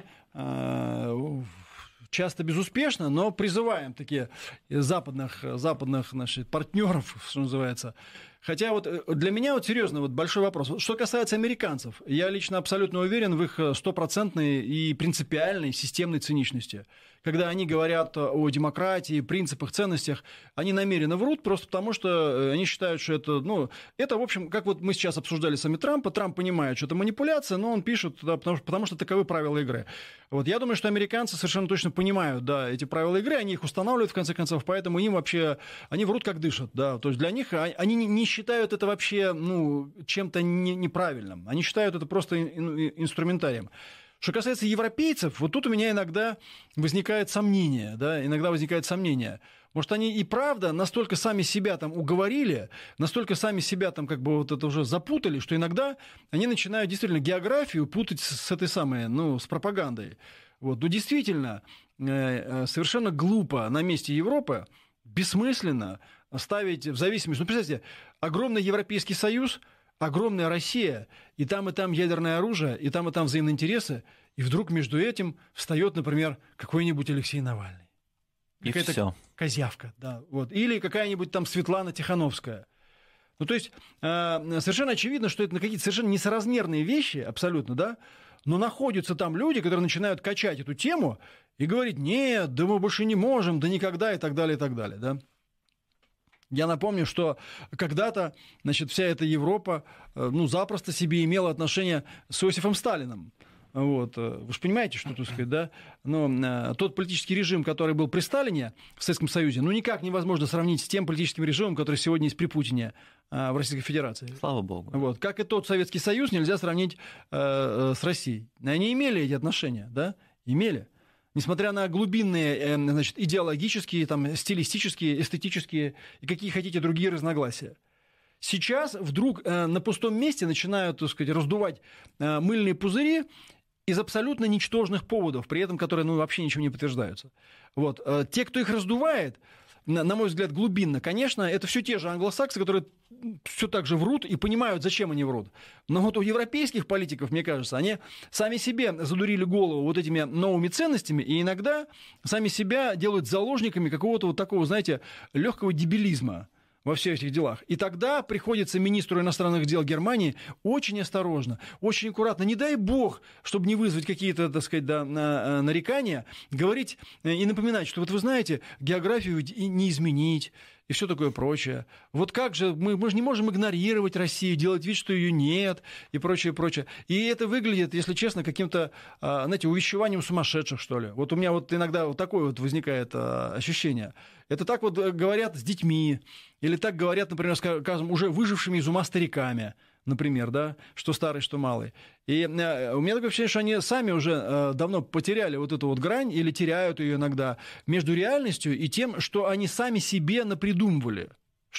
часто безуспешно, но призываем такие западных наших партнеров, что называется. Хотя вот для меня вот серьезно вот большой вопрос. Что касается американцев, я лично абсолютно уверен в их стопроцентной и принципиальной системной циничности. Когда они говорят о демократии, принципах, ценностях, они намеренно врут просто потому, что они считают, что это, это, в общем, как вот мы сейчас обсуждали с вами Трампа. Трамп понимает, что это манипуляция, но он пишет, да, потому что таковы правила игры. Вот, я думаю, что американцы совершенно точно понимают, да, эти правила игры, они их устанавливают, в конце концов, поэтому им вообще, они врут как дышат, да, то есть для них, они не считают это вообще, чем-то неправильным, они считают это просто инструментарием. Что касается европейцев, вот тут у меня иногда возникает сомнение, да, Может, они и правда настолько сами себя там уговорили, настолько сами себя там как бы вот это уже запутали, что иногда они начинают действительно географию путать с этой самой, с пропагандой. Вот. Но действительно, совершенно глупо на месте Европы, бессмысленно ставить в зависимости... представьте, огромный Европейский Союз, огромная Россия, и там ядерное оружие, и там взаимные интересы, и вдруг между этим встает, например, какой-нибудь Алексей Навальный. И какая-то все. Козявка, да, вот. Или какая-нибудь там Светлана Тихановская. То есть совершенно очевидно, что это какие-то совершенно несоразмерные вещи, абсолютно, да, но находятся там люди, которые начинают качать эту тему и говорить: нет, да мы больше не можем, да никогда, и так далее, да. Я напомню, что когда-то, вся эта Европа, запросто себе имела отношение с Иосифом Сталиным. Вот. Вы же понимаете, что, так сказать, да? Но тот политический режим, который был при Сталине в Советском Союзе, никак невозможно сравнить с тем политическим режимом, который сегодня есть при Путине в Российской Федерации. Слава богу. Вот. Как и тот Советский Союз нельзя сравнить с Россией. Они имели эти отношения, да? Имели. Несмотря на глубинные, идеологические, стилистические, эстетические и какие хотите другие разногласия. Сейчас вдруг на пустом месте начинают, так сказать, раздувать мыльные пузыри из абсолютно ничтожных поводов, при этом которые вообще ничем не подтверждаются. Вот. Те, кто их раздувает, на мой взгляд, глубинно, конечно, это все те же англосаксы, которые все так же врут и понимают, зачем они врут. Но вот у европейских политиков, мне кажется, они сами себе задурили голову вот этими новыми ценностями и иногда сами себя делают заложниками какого-то вот такого, знаете, легкого дебилизма во всех этих делах. И тогда приходится министру иностранных дел Германии очень осторожно, очень аккуратно, не дай бог, чтобы не вызвать какие-то, так сказать, нарекания, говорить и напоминать, что вот вы знаете, географию не изменить и все такое прочее. Вот как же, мы же не можем игнорировать Россию, делать вид, что ее нет и прочее. И это выглядит, если честно, каким-то, увещеванием сумасшедших, что ли. Вот у меня вот иногда вот такое вот возникает ощущение. Это так вот говорят с детьми, или так говорят, например, скажем, уже выжившими из ума стариками, например, да, что старый, что малый. И у меня такое ощущение, что они сами уже давно потеряли вот эту вот грань, или теряют ее иногда, между реальностью и тем, что они сами себе напридумывали.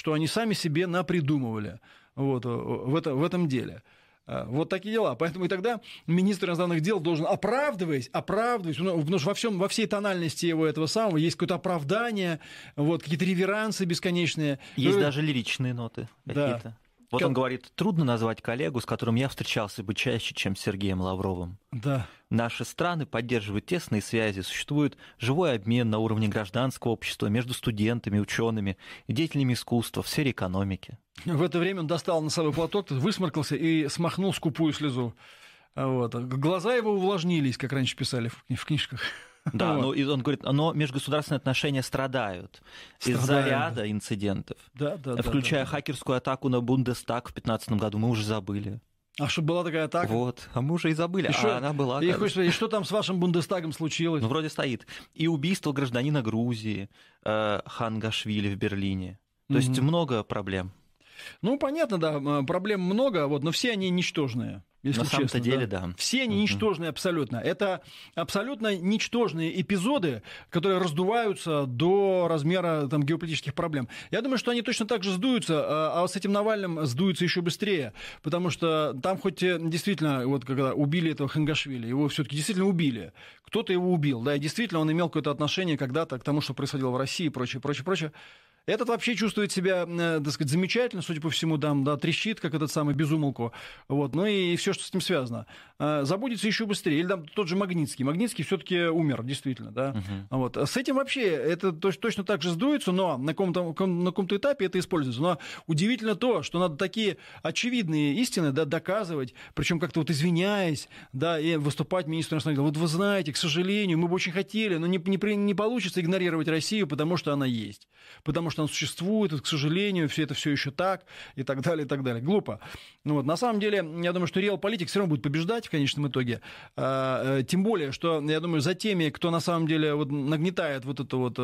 Вот, в этом деле. Вот такие дела. Поэтому и тогда министр иностранных дел должен, оправдываясь, потому что во всей тональности его этого самого есть какое-то оправдание, вот, какие-то реверансы бесконечные. Есть даже лиричные ноты какие-то. Да. Вот он говорит: трудно назвать коллегу, с которым я встречался бы чаще, чем с Сергеем Лавровым. Да. Наши страны поддерживают тесные связи, существует живой обмен на уровне гражданского общества между студентами, учеными и деятелями искусства в сфере экономики. В это время он достал носовой платок, высморкался и смахнул скупую слезу. Вот. Глаза его увлажнились, как раньше писали в книжках. Да, и он говорит, но межгосударственные отношения страдают из-за ряда инцидентов, включая хакерскую атаку на Бундестаг в 2015 году, мы уже забыли. А что, была такая атака? Вот, а мы уже и забыли, она была. И что там с вашим Бундестагом случилось? Вроде стоит. И убийство гражданина Грузии Хангашвили в Берлине. То есть много проблем. Понятно, да, проблем много, но все они ничтожные. Если на самом-то честно, деле, да. да. Все они ничтожные абсолютно. Это абсолютно ничтожные эпизоды, которые раздуваются до размера там, геополитических проблем. Я думаю, что они точно так же сдуются, а с этим Навальным сдуются еще быстрее, потому что там хоть действительно, вот когда убили этого Хангашвили, его все-таки действительно убили, кто-то его убил, да, и действительно он имел какое-то отношение когда-то к тому, что происходило в России и прочее, прочее, прочее. Этот вообще чувствует себя, так сказать, замечательно, судя по всему, там, да, трещит, как этот самый безумолку. Вот, ну и все, что с ним связано. Забудется еще быстрее. Или там тот же Магнитский. Магнитский все-таки умер, действительно, да. Вот. С этим вообще это точно так же сдуется, но на каком-то этапе это используется. Но удивительно то, что надо такие очевидные истины, да, доказывать, причем как-то вот извиняясь, да, и выступать министру иностранных дел. Вот вы знаете, к сожалению, мы бы очень хотели, но не получится игнорировать Россию, потому что она есть. Потому что она существует, и, к сожалению, все это все еще так, и так далее, и так далее. Глупо. Ну, вот, на самом деле, я думаю, что реал-политик все равно будет побеждать в конечном итоге. Тем более, что, я думаю, за теми, кто на самом деле вот нагнетает вот это вот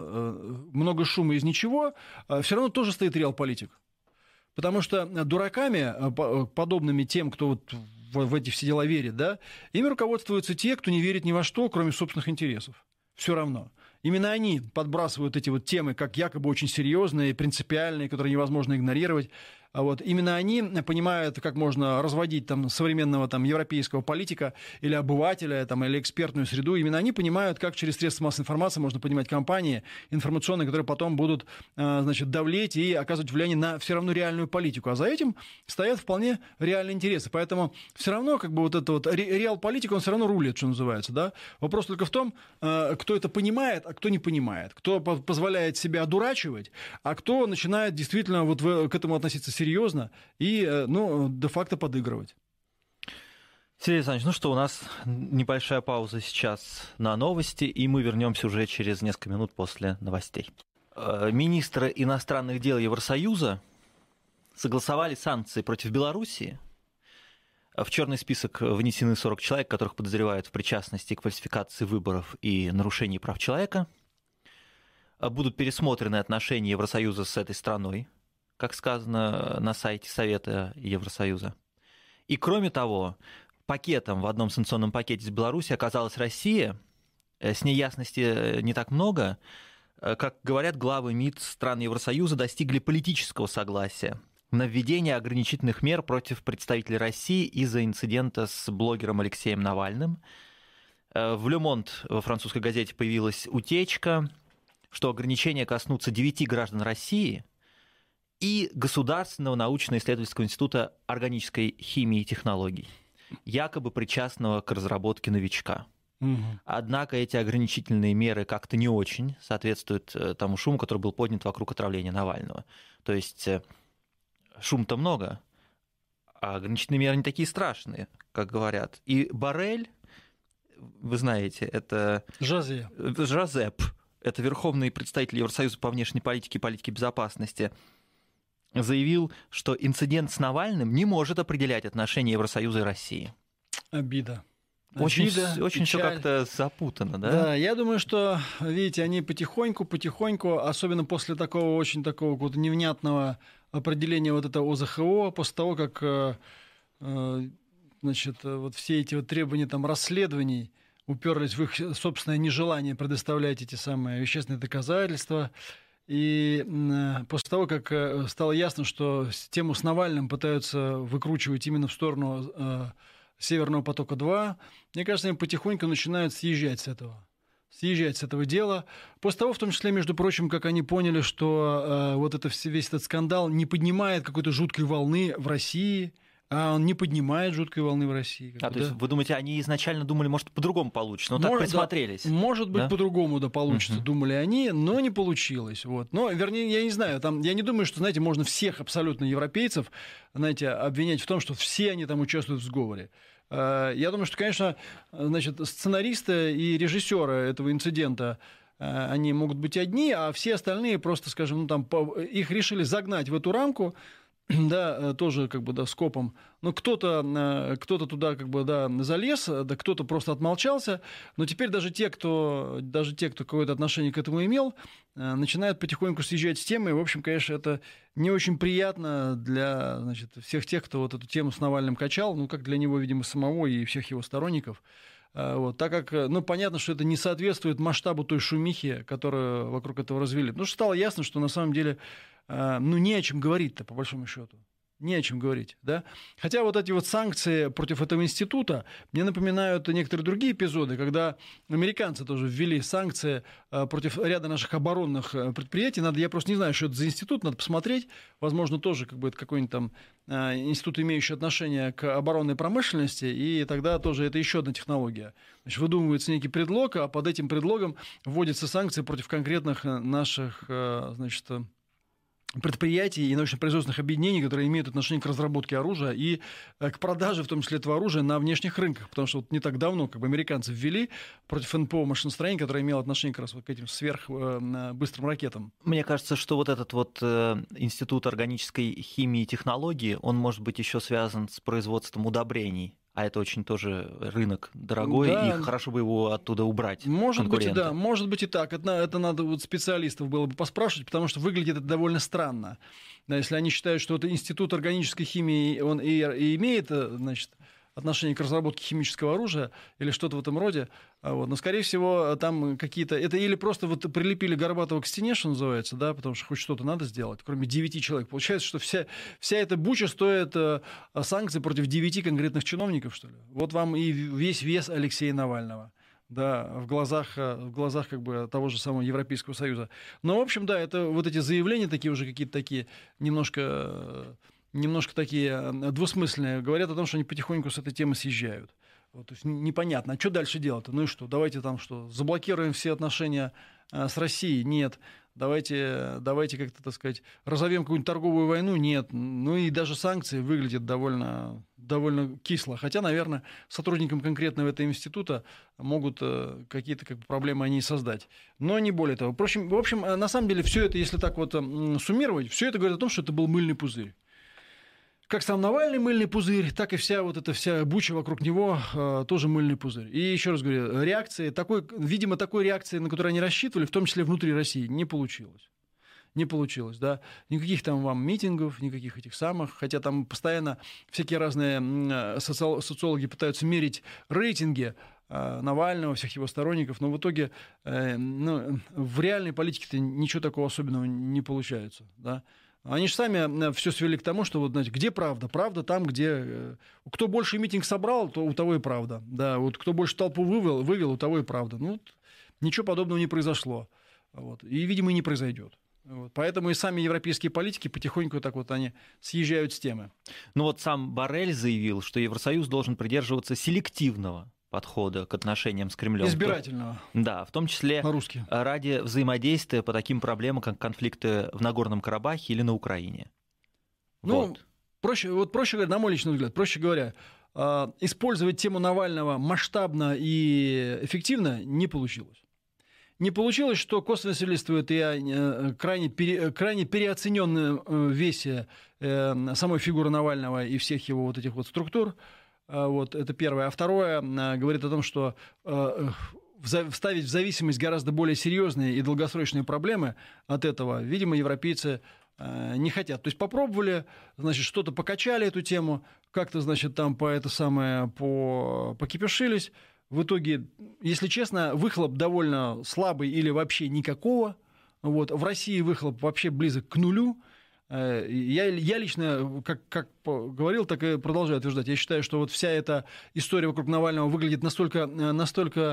много шума из ничего, все равно тоже стоит реал-политик. Потому что дураками, подобными тем, кто вот в эти все дела верит, да, ими руководствуются те, кто не верит ни во что, кроме собственных интересов. Все равно. Именно они подбрасывают эти вот темы, как якобы очень серьезные, принципиальные, которые невозможно игнорировать. Вот. Именно они понимают, как можно разводить там, современного там, европейского политика или обывателя, там, или экспертную среду. Именно они понимают, как через средства массовой информации можно поднимать кампании информационные, которые потом будут, значит, давлеть и оказывать влияние на все равно реальную политику. А за этим стоят вполне реальные интересы. Поэтому все равно как бы вот это вот реал-политика, он все равно рулит, что называется. Да? Вопрос только в том, кто это понимает, а кто не понимает. Кто позволяет себя одурачивать, а кто начинает действительно вот к этому относиться серьезно и, ну, де-факто подыгрывать. Сергей Александрович, ну что, у нас небольшая пауза сейчас на новости, и мы вернемся уже через несколько минут после новостей. Министры иностранных дел Евросоюза согласовали санкции против Белоруссии. В черный список внесены 40 человек, которых подозревают в причастности к фальсификации выборов и нарушении прав человека. Будут пересмотрены отношения Евросоюза с этой страной, как сказано на сайте Совета Евросоюза. И кроме того, в одном санкционном пакете с Беларусью оказалась Россия. С неясности не так много. Как говорят, главы МИД стран Евросоюза достигли политического согласия на введение ограничительных мер против представителей России из-за инцидента с блогером Алексеем Навальным. В Le Monde, во французской газете, появилась утечка, что ограничения коснутся 9 граждан России и Государственного научно-исследовательского института органической химии и технологий, якобы причастного к разработке новичка. Однако эти ограничительные меры как-то не очень соответствуют тому шуму, который был поднят вокруг отравления Навального. То есть шум-то много, а ограничительные меры не такие страшные, как говорят. И Боррель, вы знаете, это Жозеп, это верховный представитель Евросоюза по внешней политике и политике безопасности, заявил, что инцидент с Навальным не может определять отношения Евросоюза и России. Обида. Очень все как-то запутано, да? Да, я думаю, что, видите, они потихоньку, особенно после такого очень такого какого-то невнятного определения вот этого ОЗХО, после того, как, значит, вот все эти вот требования там расследований уперлись в их собственное нежелание предоставлять эти самые вещественные доказательства. И после того, как стало ясно, что тему с Навальным пытаются выкручивать именно в сторону Северного потока-2, мне кажется, они потихоньку начинают съезжать с этого дела. После того, в том числе, между прочим, как они поняли, что вот весь этот скандал не поднимает какой-то жуткой волны в России, а он не поднимает жуткой волны в России. То есть вы думаете, они изначально думали, может, по-другому получится, но так присмотрелись? Да, может быть, по-другому получится, думали они, но не получилось. Вот. Но, вернее, я не знаю, я не думаю, что, знаете, можно всех абсолютно европейцев, знаете, обвинять в том, что все они там участвуют в сговоре. Я думаю, что, конечно, значит, сценаристы и режиссеры этого инцидента, они могут быть одни, а все остальные просто, скажем, ну, там, их решили загнать в эту рамку, да, тоже как бы, да, скопом. Но кто-то туда как бы, да, залез, да, кто-то просто отмолчался. Но теперь даже те, кто какое-то отношение к этому имел, начинают потихоньку съезжать с темы. И, в общем, конечно, это не очень приятно для, значит, всех тех, кто вот эту тему с Навальным качал, ну, как для него, видимо, самого и всех его сторонников. Вот, так как, ну, понятно, что это не соответствует масштабу той шумихи, которую вокруг этого развели. Потому что стало ясно, что на самом деле, ну, не о чем говорить-то, по большому счету. Не о чем говорить, да? Хотя вот эти вот санкции против этого института мне напоминают некоторые другие эпизоды, когда американцы тоже ввели санкции против ряда наших оборонных предприятий. Я просто не знаю, что это за институт, надо посмотреть. Возможно, тоже как бы это какой-нибудь там институт, имеющий отношение к оборонной промышленности, и тогда тоже это еще одна технология. Значит, выдумывается некий предлог, а под этим предлогом вводятся санкции против конкретных наших, значит, предприятий и научно-производственных объединений, которые имеют отношение к разработке оружия и к продаже, в том числе, этого оружия на внешних рынках. Потому что вот не так давно как бы американцы ввели против НПО машиностроения, которое имело отношение как раз вот к этим сверхбыстрым ракетам. Мне кажется, что вот этот вот институт органической химии и технологии, он может быть еще связан с производством удобрений. А это очень тоже рынок дорогой, да. И хорошо бы его оттуда убрать. Может быть, и да, может быть и так. Это надо вот специалистов было бы поспрашивать, потому что выглядит это довольно странно. Да, если они считают, что это институт органической химии, он и имеет, значит, отношение к разработке химического оружия или что-то в этом роде. Вот. Но, скорее всего, там какие-то... Это или просто вот прилепили Горбатова к стене, что называется, да, потому что хоть что-то надо сделать, кроме 9 человек. Получается, что вся эта буча стоит санкций против 9 конкретных чиновников, что ли. Вот вам и весь вес Алексея Навального. Да, в глазах как бы того же самого Европейского Союза. Но, в общем, да, это вот эти заявления такие уже какие-то такие немножко такие двусмысленные, говорят о том, что они потихоньку с этой темы съезжают. Вот, то есть непонятно, а что дальше делать-то? Ну и что, давайте там что, заблокируем все отношения с Россией? Нет. Давайте как-то, так сказать, разовьем какую-нибудь торговую войну? Нет. Ну и даже санкции выглядят довольно кисло. Хотя, наверное, сотрудникам конкретного этого института могут какие-то как бы проблемы они и создать. Но не более того. В общем, на самом деле, все это, если так вот суммировать, все это говорит о том, что это был мыльный пузырь. Как сам Навальный мыльный пузырь, так и вся буча вокруг него тоже мыльный пузырь. И еще раз говорю, видимо, такой реакции, на которую они рассчитывали, в том числе внутри России, не получилось. Не получилось, да. Никаких там вам митингов, никаких этих самых. Хотя там постоянно всякие разные социологи пытаются мерить рейтинги Навального, всех его сторонников, но в итоге в реальной политике-то ничего такого особенного не получается, да. Они же сами все свели к тому, что вот, знаете, где правда? Правда там, где... Кто больше митинг собрал, то у того и правда. Да, вот кто больше толпу вывел, у того и правда. Ну, ничего подобного не произошло. Вот. И, видимо, и не произойдет. Вот. Поэтому и сами европейские политики потихоньку так вот они съезжают с темы. Ну вот сам Боррель заявил, что Евросоюз должен придерживаться селективного подхода к отношениям с Кремлем. Избирательного. Да, в том числе по-русски. Ради взаимодействия по таким проблемам, как конфликты в Нагорном Карабахе или на Украине. Ну, проще говоря, на мой личный взгляд, проще говоря, использовать тему Навального масштабно и эффективно не получилось. Не получилось, что косвенно свидетельствует и о крайне переоцененном весе самой фигуры Навального и всех его вот этих вот структур. Вот, это первое. А второе говорит о том, что вставить в зависимость гораздо более серьезные и долгосрочные проблемы от этого, видимо, европейцы не хотят. То есть попробовали, значит, что-то покачали эту тему, как-то, значит, там покипешились. В итоге, если честно, выхлоп довольно слабый или вообще никакого. Вот. В России выхлоп вообще близок к нулю. Я лично, как говорил, так и продолжаю утверждать. Я считаю, что вот вся эта история вокруг Навального выглядит настолько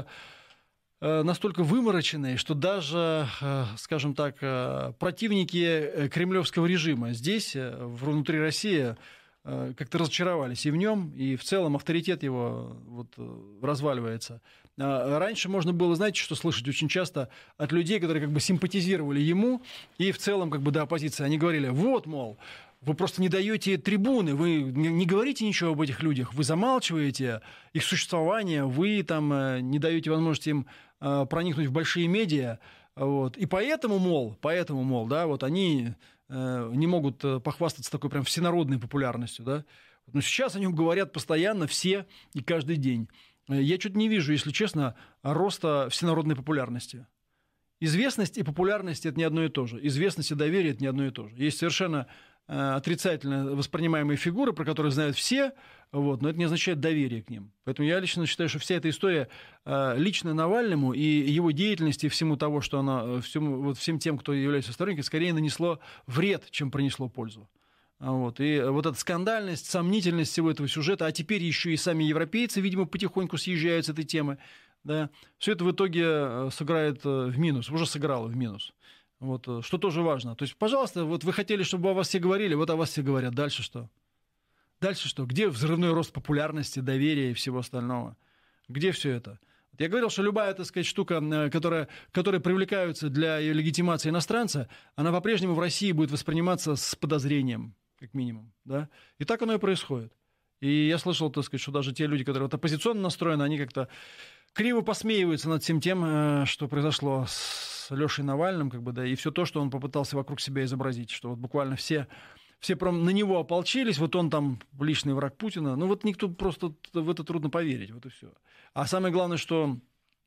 вымороченной, что даже, скажем так, противники кремлевского режима здесь, внутри России, как-то разочаровались и в нем, и в целом авторитет его вот разваливается. Раньше можно было, знаете, что слышать очень часто от людей, которые как бы симпатизировали ему, и в целом как бы до оппозиции. Они говорили, вот, мол, вы просто не даете трибуны, вы не говорите ничего об этих людях, вы замалчиваете их существование, вы там не даете возможности им проникнуть в большие медиа. Вот. И поэтому, мол, да, вот они не могут похвастаться такой прям всенародной популярностью, да. Но сейчас о нем говорят постоянно все и каждый день. Я что-то не вижу, если честно, роста всенародной популярности. Известность и популярность – это не одно и то же. Известность и доверие – это не одно и то же. Есть совершенно отрицательно воспринимаемые фигуры, про которые знают все, вот, но это не означает доверие к ним. Поэтому я лично считаю, что вся эта история лично Навальному и его деятельности, всему того, что она, всем тем, кто является сторонником, скорее нанесло вред, чем принесло пользу. Вот. И вот эта скандальность, сомнительность всего этого сюжета, а теперь еще и сами европейцы, видимо, потихоньку съезжают с этой темы, да, все это в итоге сыграет в минус, уже сыграло в минус. Вот, что тоже важно. То есть, пожалуйста, вот вы хотели, чтобы о вас все говорили, вот о вас все говорят. Дальше что? Дальше что? Где взрывной рост популярности, доверия и всего остального? Где все это? Я говорил, что любая, так сказать, штука, которая привлекается для легитимации иностранца, она по-прежнему в России будет восприниматься с подозрением, как минимум. Да? И так оно и происходит. И я слышал, так сказать, что даже те люди, которые вот оппозиционно настроены, они как-то криво посмеиваются над всем тем, что произошло с Лешей Навальным, как бы, да, и все то, что он попытался вокруг себя изобразить, что вот буквально все прям на него ополчились, вот он там личный враг Путина. Ну вот никто просто в это трудно поверить, вот и все. А самое главное, что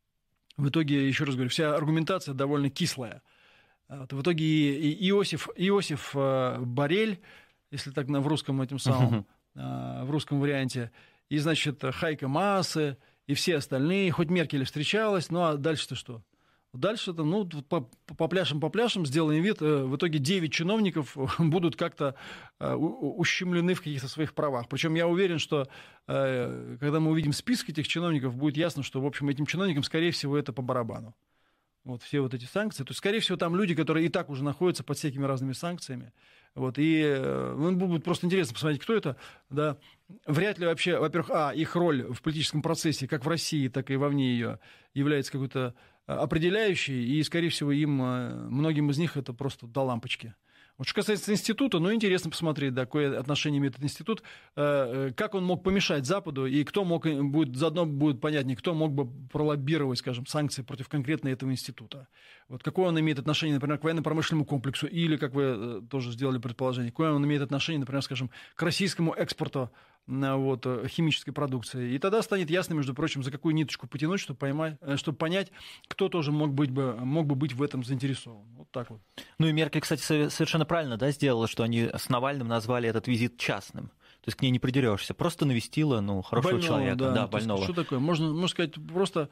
в итоге, еще раз говорю, вся аргументация довольно кислая. Вот, в итоге и Иосиф Боррель, если так в русском этим самом, в русском варианте, и, значит, Хайко Маасе, и все остальные, хоть Меркель встречалась, ну а дальше-то что? Дальше-то, ну, попляшем, сделаем вид. В итоге 9 чиновников будут как-то ущемлены в каких-то своих правах. Причем я уверен, что когда мы увидим список этих чиновников, будет ясно, что, в общем, этим чиновникам, скорее всего, это по барабану. Вот все вот эти санкции. То есть, скорее всего, там люди, которые и так уже находятся под всякими разными санкциями. Вот, и будет просто интересно посмотреть, кто это. Да. Вряд ли вообще, во-первых, их роль в политическом процессе, как в России, так и вовне ее, является какой-то определяющей, и, скорее всего, многим из них это просто до лампочки. Вот что касается института, ну, интересно посмотреть, да, какое отношение имеет этот институт, как он мог помешать Западу, и заодно будет понятнее, кто мог бы пролоббировать, скажем, санкции против конкретно этого института. Вот какое он имеет отношение, например, к военно-промышленному комплексу, или, как вы тоже сделали предположение, какое он имеет отношение, например, скажем, к российскому экспорту химической продукции. И тогда станет ясно, между прочим, за какую ниточку потянуть, чтобы понять, кто тоже мог бы быть в этом заинтересован. Вот так вот. Ну и Меркель, кстати, совершенно правильно, да, сделала, что они с Навальным назвали этот визит частным. То есть к ней не придерешься. Просто навестила, хорошего больного человека. Да, больного. Что такое? Можно сказать, просто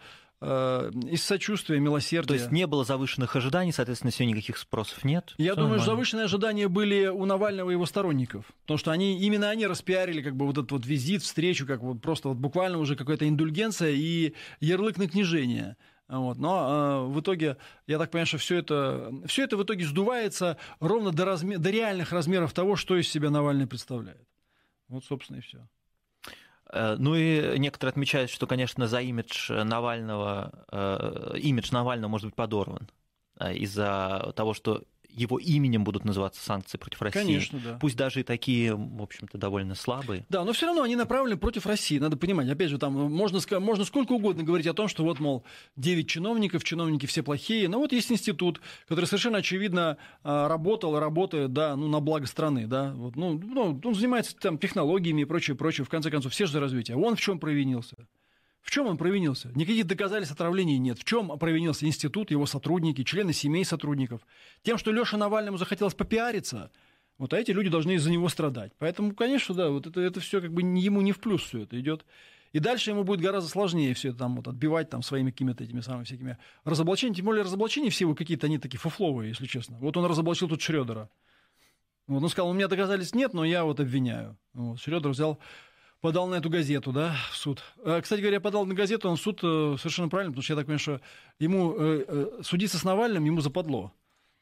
из сочувствия, милосердия. То есть не было завышенных ожиданий, соответственно, сегодня никаких спросов нет. Я думаю, что завышенные ожидания были у Навального и его сторонников. Потому что именно они распиарили как бы вот этот вот визит, встречу, как вот просто вот буквально уже какая-то индульгенция и ярлык на княжение. Вот. Но в итоге, я так понимаю, что все это в итоге сдувается ровно до реальных размеров того, что из себя Навальный представляет. Вот, собственно, и все. Ну и некоторые отмечают, что, конечно, за имидж Навального может быть подорван из-за того, что его именем будут называться санкции против России. Конечно, да. Пусть даже и такие, в общем-то, довольно слабые. Да, но все равно они направлены против России. Надо понимать, опять же, там можно сколько угодно говорить о том, что вот, мол, 9 чиновников, чиновники все плохие. Но вот есть институт, который совершенно очевидно работал и работает, да, на благо страны, да. Вот, он занимается там технологиями и прочее. В конце концов, все же за развитие. Он в чем провинился? В чем он провинился? Никаких доказательств отравления нет. В чем провинился институт, его сотрудники, члены семей сотрудников? Тем, что Леше Навальному захотелось попиариться, вот, а эти люди должны из-за него страдать. Поэтому, конечно, да, вот это все как бы ему не в плюс все это идет. И дальше ему будет гораздо сложнее все это там вот отбивать там своими какими-то этими самыми всякими разоблачениями. Тем более разоблачения все какие-то они такие фуфловые, если честно. Вот он разоблачил тут Шрёдера. Вот он сказал, у меня доказательств нет, но я вот обвиняю. Вот, Шрёдер подал на эту газету, да, в суд. Кстати говоря, подал на газету, он в суд совершенно правильно, потому что я так понимаю, что ему судиться с Навальным ему западло.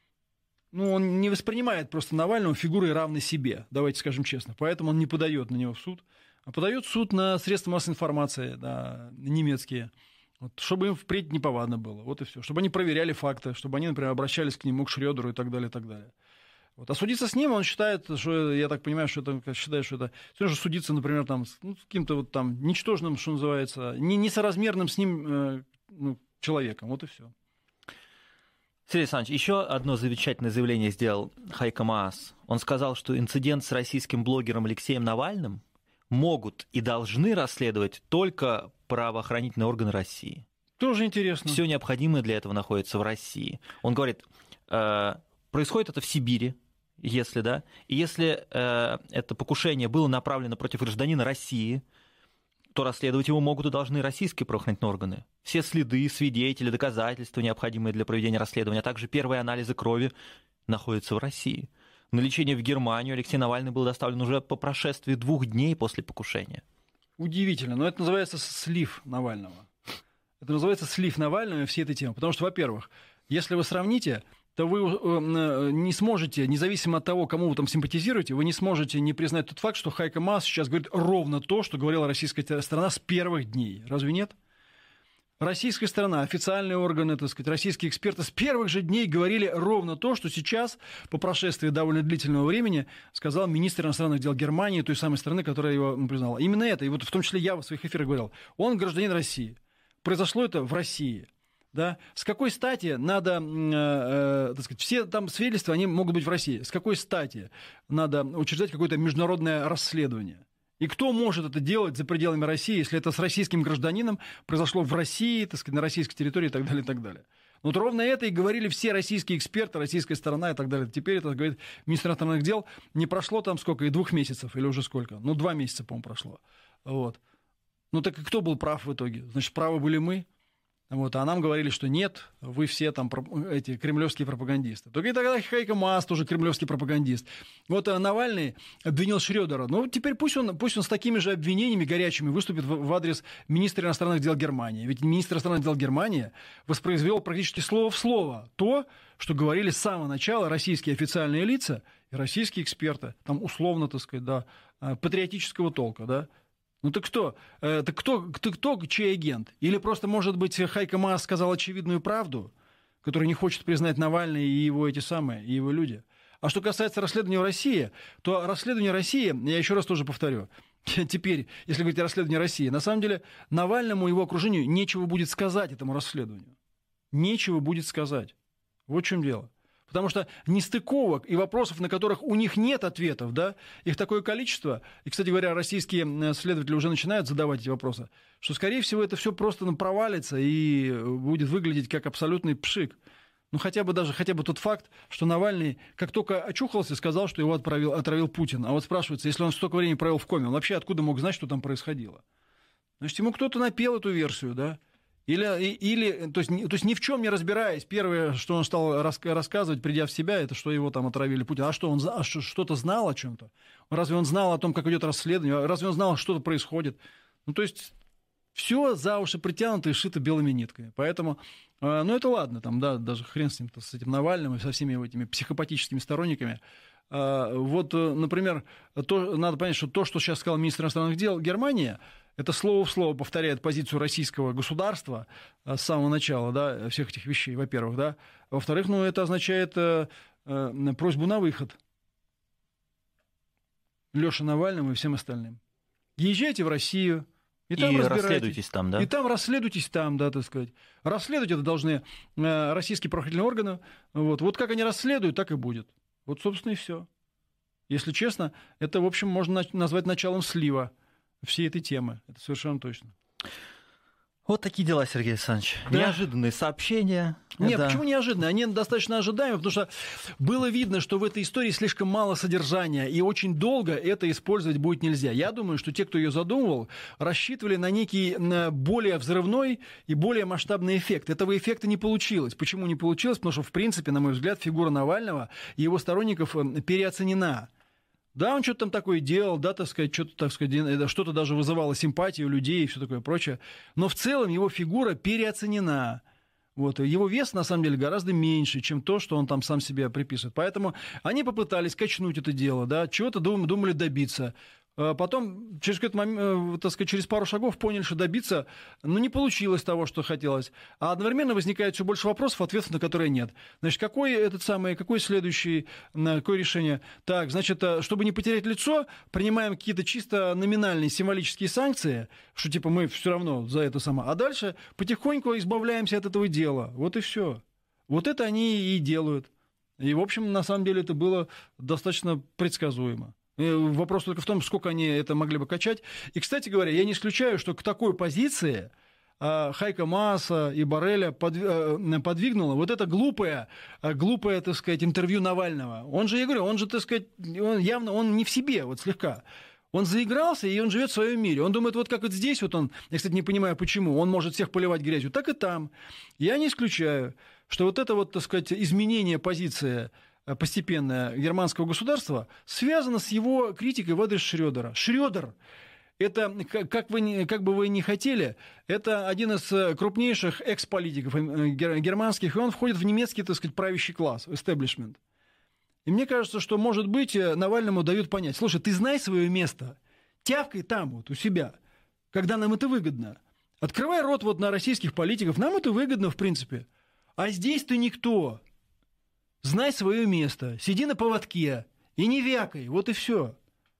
Он не воспринимает просто Навального фигурой равной себе, давайте скажем честно. Поэтому он не подает на него в суд, а подает в суд на средства массовой информации, да, немецкие, вот, чтобы им впредь неповадно было. Вот и все. Чтобы они проверяли факты, чтобы они, например, обращались к нему, к Шрёдеру и так далее, и так далее. Вот. А судиться с ним, он считает, что, я так понимаю, что это все же судиться, например, там, с каким-то вот там ничтожным, что называется, несоразмерным с ним человеком. Вот и все. Сергей Александрович, еще одно замечательное заявление сделал Хайко Маас. Он сказал, что инцидент с российским блогером Алексеем Навальным могут и должны расследовать только правоохранительные органы России. Тоже интересно. Все необходимое для этого находится в России. Он говорит, происходит это в Сибири, если, да, и если это покушение было направлено против гражданина России, то расследовать его могут и должны российские правоохранительные органы. Все следы, свидетели, доказательства, необходимые для проведения расследования, а также первые анализы крови находятся в России. На лечение в Германию Алексей Навальный был доставлен уже по прошествии 2 дней после покушения. Удивительно, но это называется слив Навального. Это называется слив Навального и всей этой темы. Потому что, во-первых, если вы сравните, то вы не сможете, независимо от того, кому вы там симпатизируете, вы не сможете не признать тот факт, что Хайко Маас сейчас говорит ровно то, что говорила российская сторона с первых дней. Разве нет? Российская сторона, официальные органы, так сказать, российские эксперты с первых же дней говорили ровно то, что сейчас, по прошествии довольно длительного времени, сказал министр иностранных дел Германии, той самой страны, которая его признала. Именно это, и вот в том числе я в своих эфирах говорил, он гражданин России. Произошло это в России. Да? С какой стати надо, так сказать, все там свидетельства, они могут быть в России. С какой стати надо учреждать какое-то международное расследование? И кто может это делать за пределами России, если это с российским гражданином произошло в России, так сказать, на российской территории и так далее, и так далее. Вот ровно это и говорили все российские эксперты, российская сторона и так далее. Теперь это, говорит министр иностранных дел, не прошло там сколько, и 2 месяцев, или уже сколько? 2 месяца, по-моему, прошло. Вот. Так и кто был прав в итоге? Значит, правы были мы. А нам говорили, что нет, вы все там эти кремлевские пропагандисты. Только и тогда Хайко Маас тоже кремлевский пропагандист. Навальный обвинил Шрёдера. Теперь пусть он с такими же обвинениями горячими выступит в адрес министра иностранных дел Германии. Ведь министр иностранных дел Германии воспроизвел практически слово в слово то, что говорили с самого начала российские официальные лица и российские эксперты, там условно, так сказать, да, патриотического толка, да. Так кто? Кто чей агент? Или просто, может быть, Хайко Маас сказал очевидную правду, которую не хочет признать Навальный и его и его люди? А что касается расследования в России, то расследование России, я еще раз тоже повторю, теперь, если говорить о расследовании России, на самом деле Навальному и его окружению нечего будет сказать этому расследованию. Нечего будет сказать. Вот в чем дело. Потому что нестыковок и вопросов, на которых у них нет ответов, да, их такое количество, и, кстати говоря, российские следователи уже начинают задавать эти вопросы, что, скорее всего, это все просто провалится и будет выглядеть как абсолютный пшик. Хотя бы тот факт, что Навальный, как только очухался, сказал, что его отравил Путин. А вот спрашивается, если он столько времени провел в коме, он вообще откуда мог знать, что там происходило? Значит, ему кто-то напел эту версию, да? Или то есть ни в чем не разбираясь, первое, что он стал рассказывать, придя в себя, это что его там отравили Путин. А что, он что-то знал о чем-то? Разве он знал о том, как идет расследование? Разве он знал, что что-то происходит? То есть все за уши притянуто и шито белыми нитками. Поэтому, это ладно, там, да, даже хрен с ним, с этим Навальным и со всеми этими психопатическими сторонниками. Например, надо понять, что то, что сейчас сказал министр иностранных дел Германии, это слово в слово повторяет позицию российского государства с самого начала, да, всех этих вещей, во-первых, да. Во-вторых, это означает просьбу на выход Лёше Навальному и всем остальным. Езжайте в Россию, и там расследуйтесь там, да? И там расследуйтесь там, да, так сказать. Расследовать это должны российские правоохранительные органы. Вот как они расследуют, так и будет. Вот, собственно, и все. Если честно, это, в общем, можно назвать началом слива всей этой темы. Это совершенно точно. Вот такие дела, Сергей Александрович. Да. Неожиданные сообщения. Нет, почему неожиданные? Они достаточно ожидаемы, потому что было видно, что в этой истории слишком мало содержания, и очень долго это использовать будет нельзя. Я думаю, что те, кто ее задумывал, рассчитывали на некий более взрывной и более масштабный эффект. Этого эффекта не получилось. Почему не получилось? Потому что, в принципе, на мой взгляд, фигура Навального и его сторонников переоценена. Да, он что-то там такое делал, да, так сказать, что-то даже вызывало симпатию у людей и все такое прочее. Но в целом его фигура переоценена. Его вес, на самом деле, гораздо меньше, чем то, что он там сам себе приписывает. Поэтому они попытались качнуть это дело, да, чего-то думали добиться. Потом, через какой-то момент, так сказать, через пару шагов поняли, что добиться, не получилось того, что хотелось. А одновременно возникает все больше вопросов, ответов на которые нет. Значит, какое следующее, какое решение? Так, значит, чтобы не потерять лицо, принимаем какие-то чисто номинальные символические санкции, что типа мы все равно за это самое. А дальше потихоньку избавляемся от этого дела. Вот и все. Вот это они и делают. И, в общем, на самом деле это было достаточно предсказуемо. Вопрос только в том, сколько они это могли бы качать. И, кстати говоря, я не исключаю, что к такой позиции Хайка Мааса и Борреля подвигнуло вот это глупое, так сказать, интервью Навального. Он же, я говорю, он же, так сказать, он не в себе, вот слегка. Он заигрался, и он живет в своем мире. Он думает, вот как вот здесь, вот он, я, кстати, не понимаю, почему, он может всех поливать грязью, так и там. Я не исключаю, что вот это вот, так сказать, изменение позиции постепенное германского государства связано с его критикой в адрес Шрёдера. Шрёдер — это, как бы вы ни хотели, это один из крупнейших экс-политиков германских, и он входит в немецкий, так сказать, правящий класс, establishment. И мне кажется, что, может быть, Навальному дают понять: слушай, ты знай свое место, тявкай там вот у себя, когда нам это выгодно. Открывай рот вот на российских политиков, нам это выгодно, в принципе. А здесь ты никто. Знай свое место, сиди на поводке и не вякай, вот и все.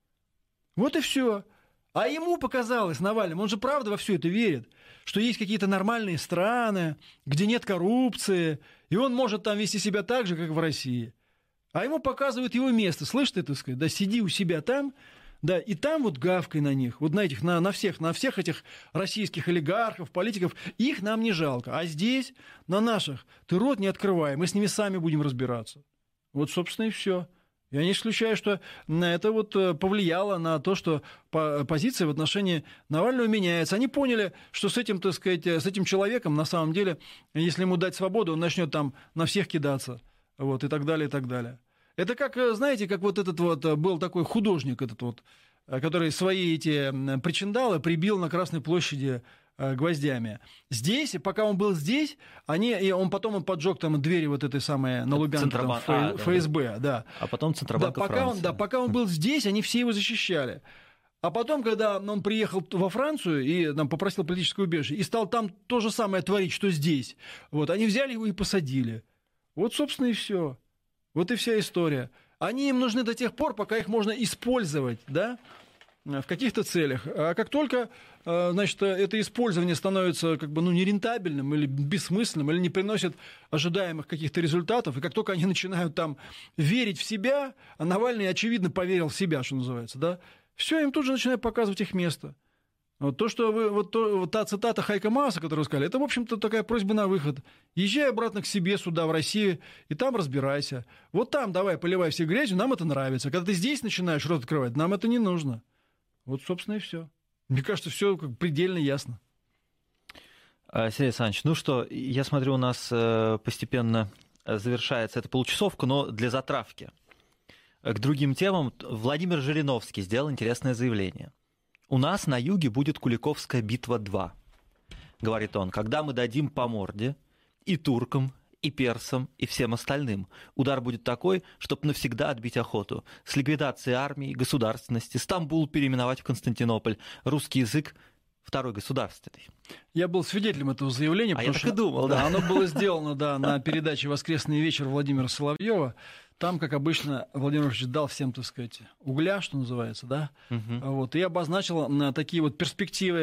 Вот и все. А ему показалось, Навальному, он же правда во все это верит, что есть какие-то нормальные страны, где нет коррупции, и он может там вести себя так же, как в России. А ему показывают его место. Слышь ты, так сказать, да, сиди у себя там, да, и там вот гавкай на них, вот на этих, на всех этих российских олигархов, политиков, их нам не жалко. А здесь, на наших, ты рот не открывай, мы с ними сами будем разбираться. Вот, собственно, и все. Я не исключаю, что это вот повлияло на то, что позиция в отношении Навального меняется. Они поняли, что с этим, так сказать, с этим человеком, на самом деле, если ему дать свободу, он начнет там на всех кидаться, вот, и так далее, и так далее. Это как, знаете, как вот этот вот был такой художник, этот вот, который свои эти причиндалы прибил на Красной площади гвоздями. Здесь, пока он был здесь, он потом поджег там двери вот этой самой на Лубянке, ФСБ, да. А потом Центробанка Франции. Пока он был здесь, они все его защищали. А потом, когда он приехал во Францию и попросил политическое убежище, и стал там то же самое творить, что здесь, вот, они взяли его и посадили. Вот, собственно, и все. Вот и вся история. Они им нужны до тех пор, пока их можно использовать, да, в каких-то целях. А как только, значит, это использование становится как бы, нерентабельным или бессмысленным, или не приносит ожидаемых каких-то результатов, и как только они начинают там верить в себя, а Навальный, очевидно, поверил в себя, что называется, да, все, им тут же начинают показывать их место. Вот то, что вот та цитата Хайка Мааса, которую вы сказали, это, в общем-то, такая просьба на выход. Езжай обратно к себе сюда, в Россию, и там разбирайся. Вот там давай, поливай все грязью, нам это нравится. Когда ты здесь начинаешь рот открывать, нам это не нужно. Вот, собственно, и все. Мне кажется, все предельно ясно. Сергей Александрович, ну что, я смотрю, у нас постепенно завершается эта получасовка, но для затравки. К другим темам Владимир Жириновский сделал интересное заявление. «У нас на юге будет Куликовская битва 2», говорит он, «когда мы дадим по морде и туркам, и персам, и всем остальным. Удар будет такой, чтобы навсегда отбить охоту. С ликвидацией армии, государственности, Стамбул переименовать в Константинополь, русский язык второй государственный». Я был свидетелем этого заявления. А я так и думал, да. Оно было сделано, да, на передаче «Воскресный вечер» Владимира Соловьева. Там, как обычно, Владимир Ильич дал всем, так сказать, угля, что называется, да, вот, и обозначил такие вот перспективы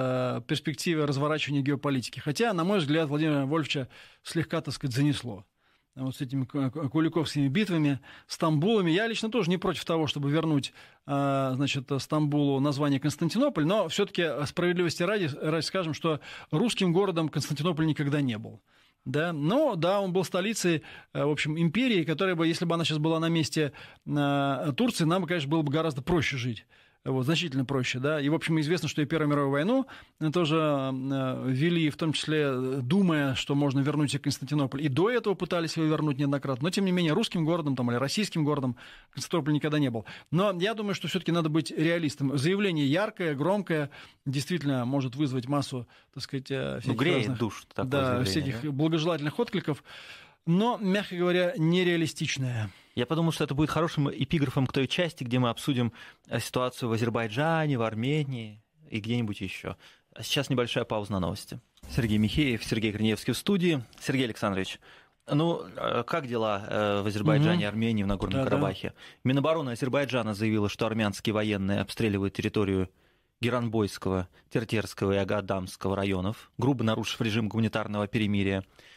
разворачивания геополитики. Хотя, на мой взгляд, Владимира Вольфовича слегка, так сказать, занесло. Вот с этими куликовскими битвами, Стамбулами. Я лично тоже не против того, чтобы вернуть, значит, Стамбулу название Константинополь, но все-таки справедливости ради скажем, что русским городом Константинополь никогда не был. Да, но да, он был столицей, в общем, империи, которая бы, если бы она сейчас была на месте Турции, нам, конечно, было бы гораздо проще жить. Вот, значительно проще, да. И, в общем, известно, что и Первую мировую войну тоже вели, в том числе, думая, что можно вернуть себе Константинополь. И до этого пытались его вернуть неоднократно. Но, тем не менее, русским городом там, или российским городом Константинополь никогда не был. Но я думаю, что все-таки надо быть реалистом. Заявление яркое, громкое, действительно может вызвать массу, так сказать, всяких греет разных, душу такое да, всяких благожелательных откликов, но, мягко говоря, нереалистичное. Я подумал, что это будет хорошим эпиграфом к той части, где мы обсудим ситуацию в Азербайджане, в Армении и где-нибудь еще. А сейчас небольшая пауза на новости. Сергей Михеев, Сергей Корнеевский в студии. Сергей Александрович, ну, как дела в Азербайджане, Армении, в Нагорном Карабахе? Минобороны Азербайджана заявила, что армянские военные обстреливают территорию Геранбойского, Тертерского и Агадамского районов, грубо нарушив режим гуманитарного перемирия.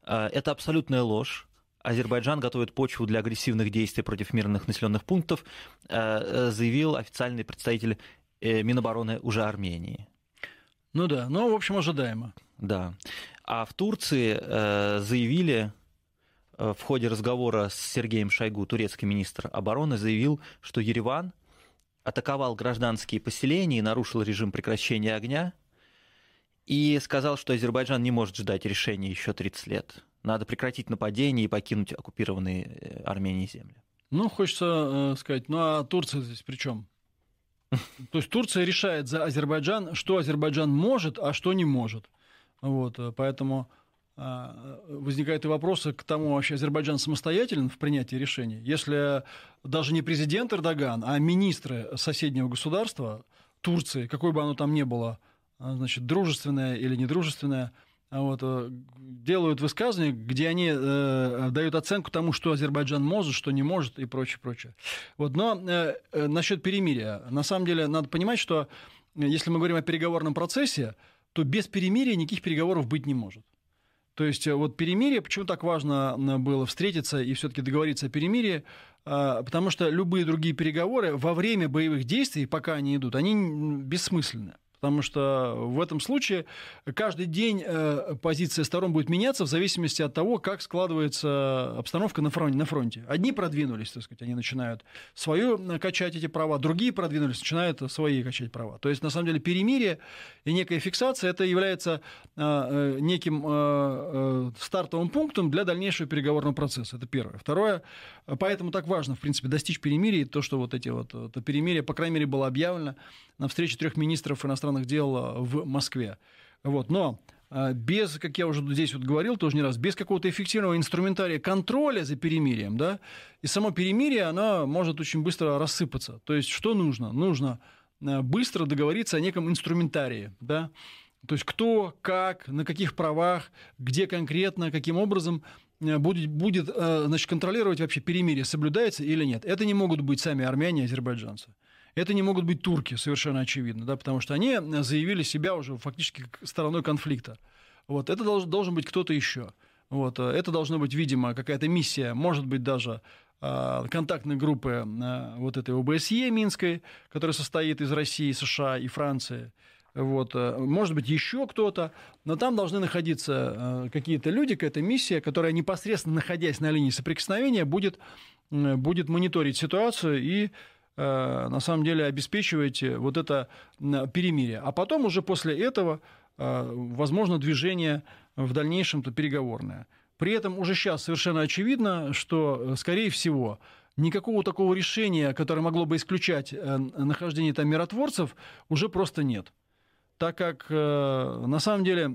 Это абсолютная ложь. Азербайджан готовит почву для агрессивных действий против мирных населенных пунктов, заявил официальный представитель Минобороны уже Армении. Ну да, в общем, ожидаемо. Да. А в Турции заявили, в ходе разговора с Сергеем Шойгу, турецкий министр обороны, заявил, что Ереван атаковал гражданские поселения и нарушил режим прекращения огня, и сказал, что Азербайджан не может ждать решения еще 30 лет. Надо прекратить нападение и покинуть оккупированные Арменией земли. Хочется сказать, а Турция здесь при чем? То есть Турция решает за Азербайджан, что Азербайджан может, а что не может. Поэтому возникают и вопросы к тому, вообще Азербайджан самостоятелен в принятии решений. Если даже не президент Эрдоган, а министры соседнего государства, Турции, какой бы оно там ни было, дружественное или недружественное, делают высказывания, где они дают оценку тому, что Азербайджан может, что не может и прочее. Но насчет перемирия. На самом деле надо понимать, что если мы говорим о переговорном процессе, то без перемирия никаких переговоров быть не может. То есть перемирие, почему так важно было встретиться и все-таки договориться о перемирии, потому что любые другие переговоры во время боевых действий, пока они идут, они бессмысленны. Потому что в этом случае каждый день позиция сторон будет меняться в зависимости от того, как складывается обстановка на фронте. Одни продвинулись, они начинают качать эти права, другие продвинулись, начинают свои качать права. То есть, на самом деле, перемирие и некая фиксация – это является неким стартовым пунктом для дальнейшего переговорного процесса. Это первое. Второе, поэтому так важно, в принципе, достичь перемирия, то, что это перемирие, по крайней мере, было объявлено на встрече 3 министров иностранных дел в Москве. Но без, как я уже здесь говорил тоже не раз, без какого-то эффективного инструментария контроля за перемирием, и само перемирие, оно может очень быстро рассыпаться. То есть что нужно? Нужно быстро договориться о неком инструментарии, То есть кто, как, на каких правах, где конкретно, каким образом будет контролировать вообще перемирие, соблюдается или нет. Это не могут быть сами армяне и азербайджанцы. Это не могут быть турки, совершенно очевидно, потому что они заявили себя уже фактически стороной конфликта. Это должен быть кто-то еще. Это должна быть, видимо, какая-то миссия, может быть, даже контактной группы этой ОБСЕ Минской, которая состоит из России, США и Франции. Может быть, еще кто-то, но там должны находиться какие-то люди, какая-то миссия, которая непосредственно, находясь на линии соприкосновения, будет мониторить ситуацию и на самом деле обеспечивать это перемирие. А потом уже после этого возможно движение в дальнейшем-то переговорное. При этом уже сейчас совершенно очевидно, что, скорее всего, никакого такого решения, которое могло бы исключать нахождение там миротворцев, уже просто нет. Так как на самом деле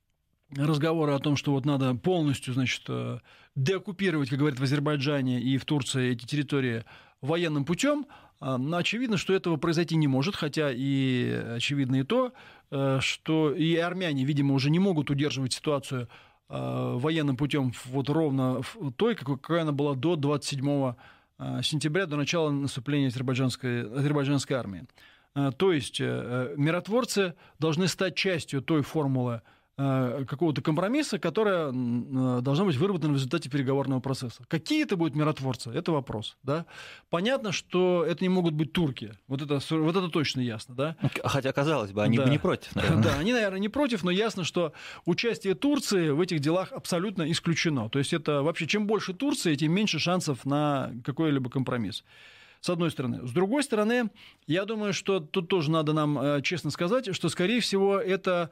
разговоры о том, что надо полностью, деоккупировать, как говорят в Азербайджане и в Турции, эти территории военным путем, очевидно, что этого произойти не может, хотя и очевидно и то, что и армяне, видимо, уже не могут удерживать ситуацию военным путем ровно той, какой она была до 27 сентября, до начала наступления азербайджанской армии. То есть миротворцы должны стать частью той формулы какого-то компромисса, которая должна быть выработана в результате переговорного процесса. Какие это будут миротворцы? Это вопрос. Понятно, что это не могут быть турки. Это точно ясно. Хотя, казалось бы, они бы не против, наверное. Да, они, наверное, не против, но ясно, что участие Турции в этих делах абсолютно исключено. То есть это вообще, чем больше Турции, тем меньше шансов на какой-либо компромисс. С одной стороны. С другой стороны, я думаю, что тут тоже надо нам честно сказать, что, скорее всего, это...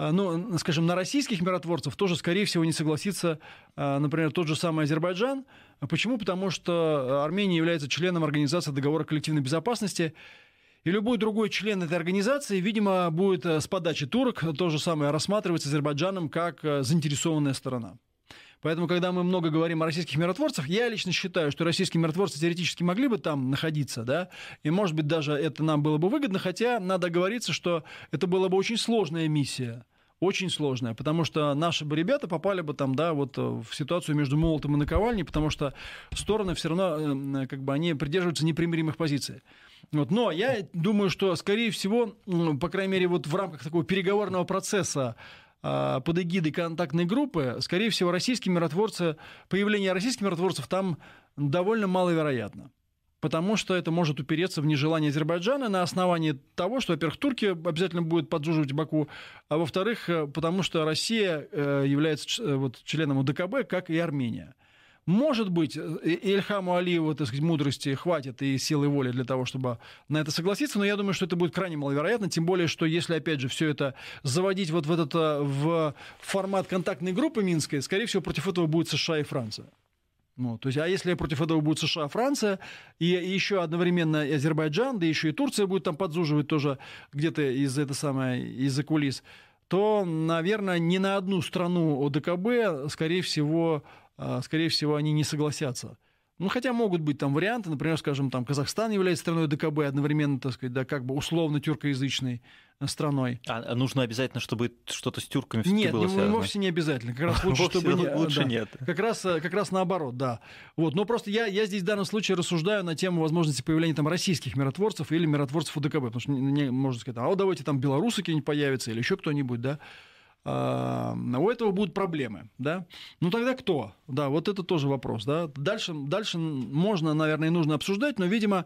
на российских миротворцев тоже, скорее всего, не согласится, например, тот же самый Азербайджан. Почему? Потому что Армения является членом Организации договора коллективной безопасности, и любой другой член этой организации, видимо, будет с подачи турок то же самое рассматриваться Азербайджаном как заинтересованная сторона. Поэтому, когда мы много говорим о российских миротворцах, я лично считаю, что российские миротворцы теоретически могли бы там находиться, и, может быть, даже это нам было бы выгодно, хотя надо оговориться, что это была бы очень сложная миссия, очень сложная, потому что наши бы ребята попали бы там, в ситуацию между молотом и наковальней, потому что стороны все равно, они придерживаются непримиримых позиций. Но я думаю, что, скорее всего, по крайней мере, в рамках такого переговорного процесса под эгидой контактной группы, скорее всего, появление российских миротворцев там довольно маловероятно. Потому что это может упереться в нежелание Азербайджана на основании того, что, во-первых, Турция обязательно будет поджуживать Баку, а во-вторых, потому что Россия является членом ОДКБ, как и Армения. Может быть, Ильхаму Алиеву, так сказать, мудрости хватит и силы воли для того, чтобы на это согласиться, но я думаю, что это будет крайне маловероятно, тем более, что если, опять же, все это заводить в формат контактной группы Минской, скорее всего, против этого будет США и Франция. То есть, а если против этого будет США, Франция, и еще одновременно и Азербайджан, да еще и Турция будет там подзуживать тоже где-то из-за кулис, то, наверное, ни на одну страну ОДКБ, скорее всего, они не согласятся. Хотя могут быть там варианты, например, скажем, там Казахстан является страной ОДКБ, одновременно, так сказать, да, как бы условно тюркоязычной страной. А нужно обязательно, чтобы что-то с тюрками все-таки было связано? Нет, вовсе не обязательно. Как раз лучше, чтобы лучше нет. Как раз наоборот, да. Но просто я здесь в данном случае рассуждаю на тему возможности появления там российских миротворцев или миротворцев ОДКБ, потому что можно сказать, давайте там белорусы какие-нибудь появятся или еще кто-нибудь, да. У этого будут проблемы, да? Тогда кто? Да, вот это тоже вопрос, да? Дальше можно, наверное, и нужно обсуждать, но, видимо,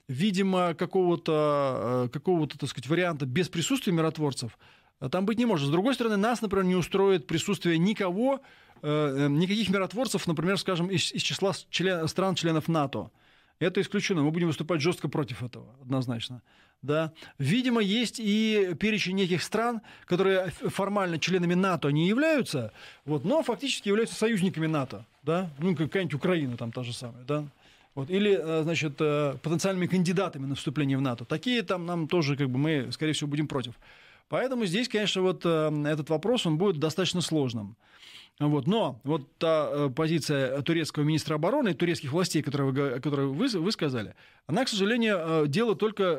какого-то, так сказать, варианта без присутствия миротворцев там быть не может. С другой стороны, нас, например, не устроит присутствие никаких миротворцев, например, скажем, из числа стран-членов НАТО. Это исключено. Мы будем выступать жестко против этого, однозначно. Да. Видимо, есть и перечень неких стран, которые формально членами НАТО не являются, но фактически являются союзниками НАТО. Да. Какая-нибудь Украина там та же самая. Да. Или, значит, потенциальными кандидатами на вступление в НАТО. Такие там нам тоже, мы, скорее всего, будем против. Поэтому здесь, конечно, этот вопрос, он будет достаточно сложным. Но та позиция турецкого министра обороны и турецких властей, которую вы сказали, она, к сожалению, делает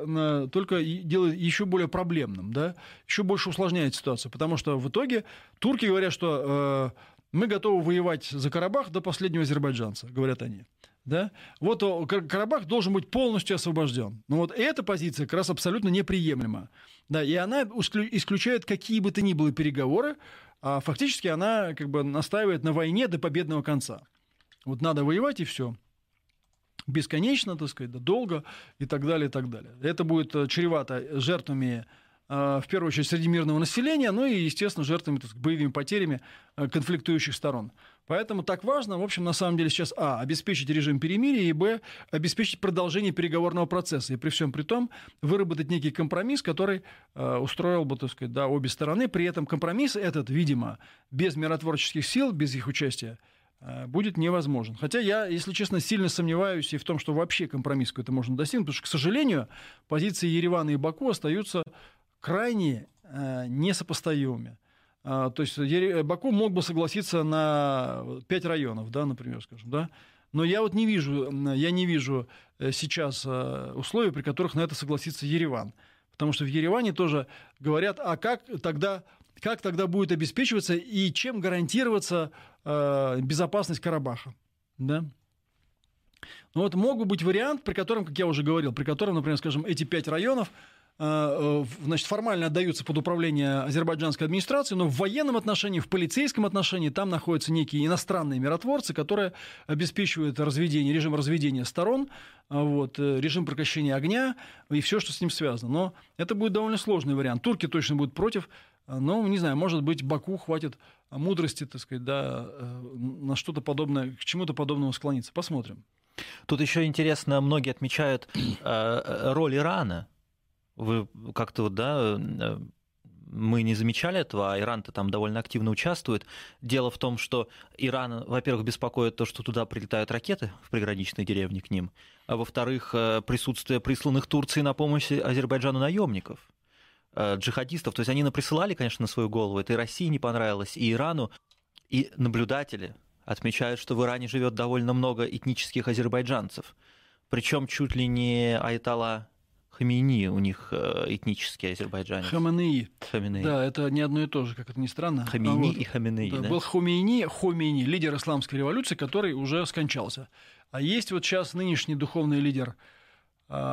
еще более проблемным, да? Еще больше усложняет ситуацию, потому что в итоге турки говорят, что мы готовы воевать за Карабах до последнего азербайджанца, говорят они. Да? Карабах должен быть полностью освобожден. Эта позиция как раз абсолютно неприемлема. Да, и она исключает какие бы то ни было переговоры, а фактически она настаивает на войне до победного конца. Надо воевать и все. Бесконечно, так сказать, долго и так далее, и так далее. Это будет чревато жертвами, в первую очередь, среди мирного населения, и, естественно, жертвами, боевыми потерями конфликтующих сторон. Поэтому так важно, в общем, на самом деле сейчас, обеспечить режим перемирия, и, обеспечить продолжение переговорного процесса. И при всем при том выработать некий компромисс, который устроил бы, так сказать, обе стороны. При этом компромисс этот, видимо, без миротворческих сил, без их участия, будет невозможен. Хотя я, если честно, сильно сомневаюсь и в том, что вообще компромисс какой-то можно достигнуть, потому что, к сожалению, позиции Еревана и Баку остаются крайне несопоставимыми. То есть Баку мог бы согласиться на 5 районов, да, например, скажем, да, но я не вижу сейчас условий, при которых на это согласится Ереван, потому что в Ереване тоже говорят, как тогда будет обеспечиваться и чем гарантироваться безопасность Карабаха, да. Мог бы быть вариант, при котором, как я уже говорил, например, скажем, эти 5 районов формально отдаются под управление азербайджанской администрации, но в военном отношении, в полицейском отношении там находятся некие иностранные миротворцы, которые обеспечивают режим разведения сторон, режим прекращения огня и все, что с ним связано. Но это будет довольно сложный вариант. Турки точно будут против, но, не знаю, может быть, Баку хватит мудрости, так сказать, на что-то подобное, к чему-то подобному склониться. Посмотрим. Тут еще интересно, многие отмечают роль Ирана. Вы как-то мы не замечали этого, а Иран-то там довольно активно участвует. Дело в том, что Иран, во-первых, беспокоит то, что туда прилетают ракеты в приграничной деревне к ним, а во-вторых, присутствие присланных Турцией на помощь Азербайджану наемников, джихадистов. То есть они наприсылали, конечно, на свою голову. Это и России не понравилось, и Ирану. И наблюдатели отмечают, что в Иране живет довольно много этнических азербайджанцев. Причем чуть ли не Аятолла Хаминеи у них этнический азербайджанец. Хаминеи. Да, это не одно и то же, как это ни странно. Хаминеи и Хаминеи, да? Был Хомейни, лидер исламской революции, который уже скончался. А есть сейчас нынешний духовный лидер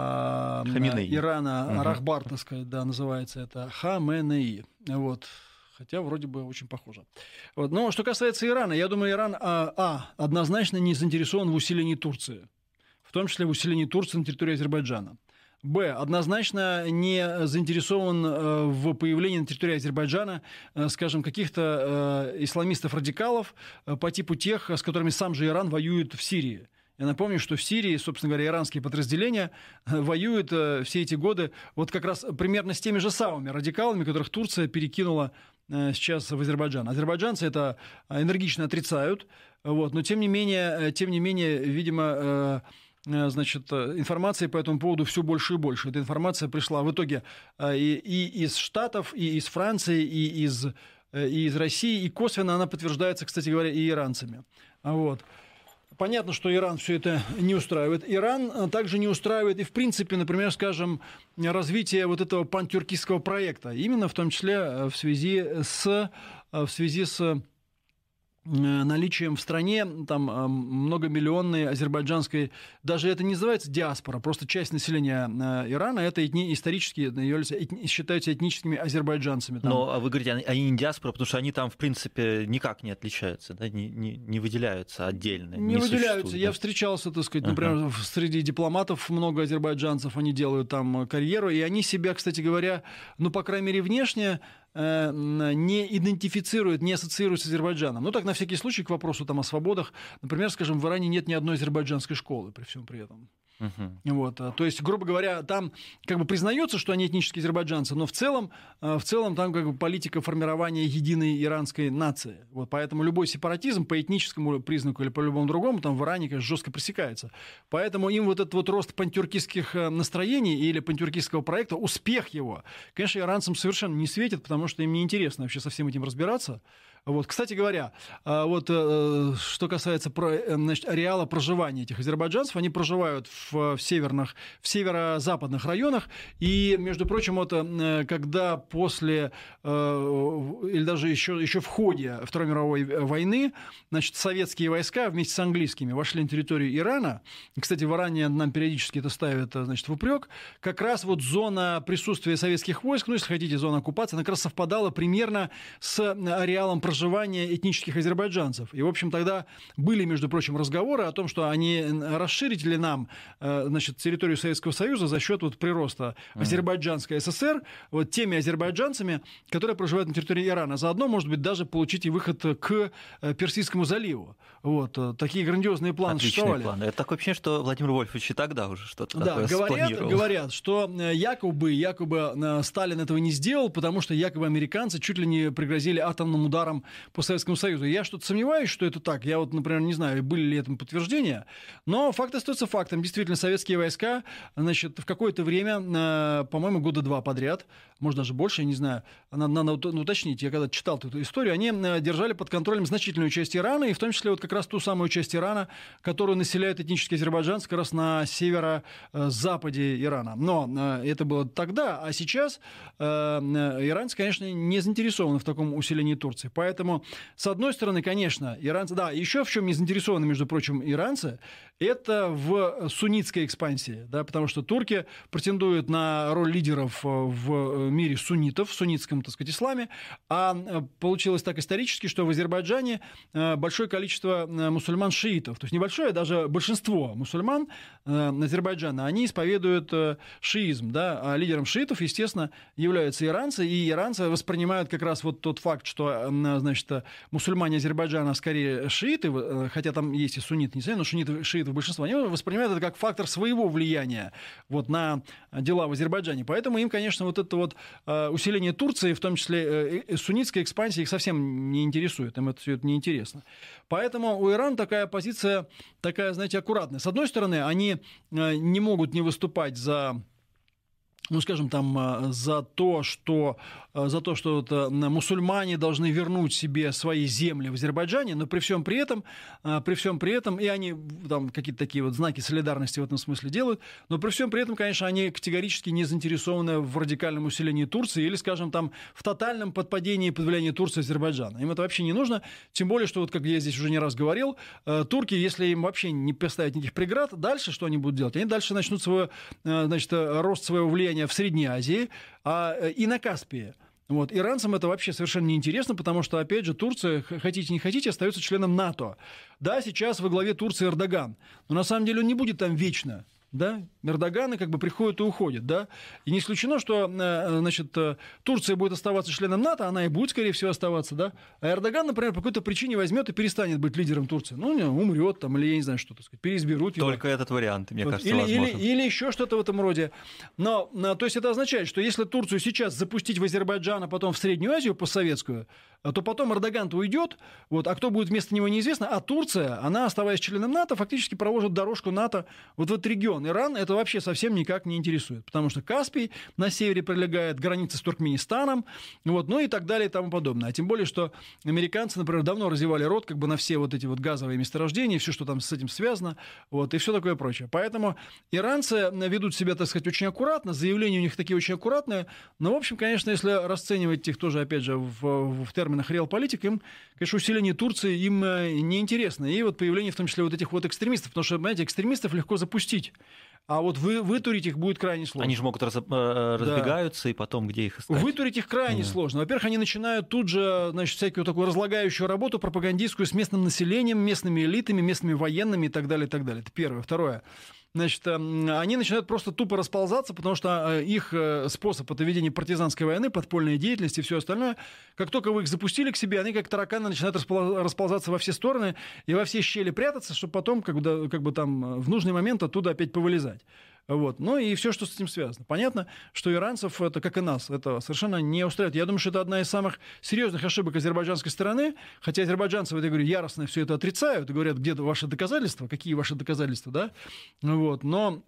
Ирана, Рахбар, так сказать, называется это Хаменеи. Хотя вроде бы очень похоже. Вот. Но что касается Ирана, я думаю, Иран однозначно не заинтересован в усилении Турции, в том числе в усилении Турции на территории Азербайджана. Однозначно не заинтересован в появлении на территории Азербайджана, скажем, каких-то исламистов-радикалов по типу тех, с которыми сам же Иран воюет в Сирии. Я напомню, что в Сирии, собственно говоря, иранские подразделения воюют все эти годы вот как раз примерно с теми же самыми радикалами, которых Турция перекинула сейчас в Азербайджан. Азербайджанцы это энергично отрицают, вот, но тем не менее, видимо, значит, информации по этому поводу все больше и больше. Эта информация пришла в итоге и из Штатов, и из Франции, и из России, и косвенно она подтверждается, кстати говоря, и иранцами. Вот. Понятно, что Иран все это не устраивает. Иран также не устраивает и, в принципе, например, скажем, развитие вот этого пантюркистского проекта. Именно в том числе в связи с наличием в стране там многомиллионной азербайджанской, даже это не называется диаспора, просто часть населения Ирана, это исторически считаются этническими азербайджанцами. Там. Но вы говорите, они не диаспора, потому что они там, в принципе, никак не отличаются, да? не выделяются отдельно. Не выделяются. Да? Я встречался, так сказать, например, среди дипломатов много азербайджанцев, они делают там карьеру, и они себя, кстати говоря, ну, по крайней мере, внешне не идентифицируют, не ассоциируют с Азербайджаном. Ну, так, на всякий случай, к вопросу там, о свободах. Например, скажем, в Иране нет ни одной азербайджанской школы при всем при этом. Вот. То есть, грубо говоря, там как бы признается, что они этнические азербайджанцы, но в целом там как бы политика формирования единой иранской нации. Вот. Поэтому любой сепаратизм по этническому признаку или по любому другому там в Иране, конечно, жестко пресекается. Поэтому им вот этот вот рост пантюркистских настроений или пантюркистского проекта, успех его, конечно, иранцам совершенно не светит, потому что им неинтересно вообще со всем этим разбираться. Вот. Кстати говоря, вот, что касается ареала проживания этих азербайджанцев, они проживают в северо-западных районах, и, между прочим, вот, когда после, или даже еще в ходе Второй мировой войны, значит, советские войска вместе с английскими вошли на территорию Ирана, и, кстати, в Иране нам периодически это ставят, значит, в упрек, как раз вот зона присутствия советских войск, ну, если хотите, зона оккупации, она как раз совпадала примерно с ареалом проживания этнических азербайджанцев. И, в общем, тогда были, между прочим, разговоры о том, что они расширить ли нам, значит, территорию Советского Союза за счет вот прироста Азербайджанской ССР вот теми азербайджанцами, которые проживают на территории Ирана. Заодно, может быть, даже получить и выход к Персидскому заливу. Вот. Такие грандиозные планы существовали. Планы. Это такое ощущение, что Владимир Вольфович и тогда уже что-то такое спланировал. Говорят, что якобы Сталин этого не сделал, потому что якобы американцы чуть ли не пригрозили атомным ударом по Советскому Союзу. Я что-то сомневаюсь, что это так. Я вот, например, не знаю, были ли этому подтверждения, но факт остается фактом. Действительно, советские войска, значит, в какое-то время, по-моему, года 2 подряд, может, даже больше, я не знаю, надо уточнить, я когда читал эту историю, они держали под контролем значительную часть Ирана, и в том числе вот как раз ту самую часть Ирана, которую населяют этнические азербайджанцы, как раз на северо-западе Ирана. Но это было тогда, а сейчас иранцы, конечно, не заинтересованы в таком усилении Турции. Поэтому, с одной стороны, конечно, иранцы... Да, еще в чем не заинтересованы, между прочим, иранцы, это в суннитской экспансии, да, потому что турки претендуют на роль лидеров в мире суннитов, в суннитском, так сказать, исламе, а получилось так исторически, что в Азербайджане большое количество мусульман-шиитов, то есть небольшое, даже большинство мусульман Азербайджана, они исповедуют шиизм, да, а лидером шиитов, естественно, являются иранцы, и иранцы воспринимают как раз вот тот факт, что, значит, мусульмане Азербайджана скорее шииты, хотя там есть и сунниты, не знаю, но шииты большинство, они воспринимают это как фактор своего влияния вот на дела в Азербайджане. Поэтому им, конечно, вот это вот усиление Турции, в том числе суннитская экспансия, их совсем не интересует, им это все это неинтересно. Поэтому у Ирана такая позиция, такая, знаете, аккуратная. С одной стороны, они не могут не выступать за... ну, скажем, там, за то, что вот, мусульмане должны вернуть себе свои земли в Азербайджане, но при всем при этом, и они там какие-то такие вот знаки солидарности в этом смысле делают, но при всем при этом, конечно, они категорически не заинтересованы в радикальном усилении Турции или, скажем, там, в тотальном подпадении под влияние Турции и Азербайджана. Им это вообще не нужно, тем более, что, вот, как я здесь уже не раз говорил, турки, если им вообще не поставить никаких преград, дальше что они будут делать? Они дальше начнут свой, значит, рост своего влияния в Средней Азии и на Каспии. Вот. Иранцам это вообще совершенно неинтересно, потому что, опять же, Турция, хотите не хотите, остается членом НАТО. Да, сейчас во главе Турции Эрдоган, но на самом деле он не будет там вечно. Да? Эрдоганы как бы приходят и уходят. Да? И не исключено, что значит, Турция будет оставаться членом НАТО, она и будет, скорее всего, оставаться. Да? А Эрдоган, например, по какой-то причине возьмет и перестанет быть лидером Турции. Ну, умрет там, или я не знаю, что, так сказать, переизберут его. Только этот вариант, мне кажется, или, возможен. Или еще что-то в этом роде. Но, то есть это означает, что если Турцию сейчас запустить в Азербайджан, а потом в Среднюю Азию постсоветскую, то потом Эрдоган-то уйдет, вот, а кто будет вместо него, неизвестно. А Турция, она, оставаясь членом НАТО, фактически проложит дорожку НАТО вот в этот регион. Иран это вообще совсем никак не интересует, потому что Каспий на севере прилегает, граница с Туркменистаном, вот, ну и так далее и тому подобное. А тем более, что американцы, например, давно разевали рот как бы на все вот эти вот газовые месторождения, все, что там с этим связано, вот, и все такое прочее. Поэтому иранцы ведут себя, так сказать, очень аккуратно, заявления у них такие очень аккуратные, но, в общем, конечно, если расценивать их тоже, опять же, в терминах реалполитик, им, конечно, усиление Турции им неинтересно. И вот появление в том числе вот этих вот экстремистов, потому что, понимаете, экстремистов легко запустить, а вот вытурить их будет крайне сложно. Они же могут разбегаются, да. И потом где их искать? Вытурить их крайне сложно. Во-первых, они начинают тут же, значит, всякую такую разлагающую работу пропагандистскую с местным населением, местными элитами, местными военными и так далее, и так далее. Это первое. Второе. Значит, они начинают просто тупо расползаться, потому что их способ — это ведение партизанской войны, подпольной деятельности и все остальное. Как только вы их запустили к себе, они как тараканы начинают расползаться во все стороны и во все щели прятаться, чтобы потом как бы там в нужный момент оттуда опять повылезать. Вот. Ну и все, что с этим связано. Понятно, что иранцев, это, как и нас, это совершенно не устраивает. Я думаю, что это одна из самых серьезных ошибок азербайджанской стороны, хотя азербайджанцы, вот я говорю, яростно все это отрицают и говорят, где ваши доказательства, какие ваши доказательства, да? Вот. Но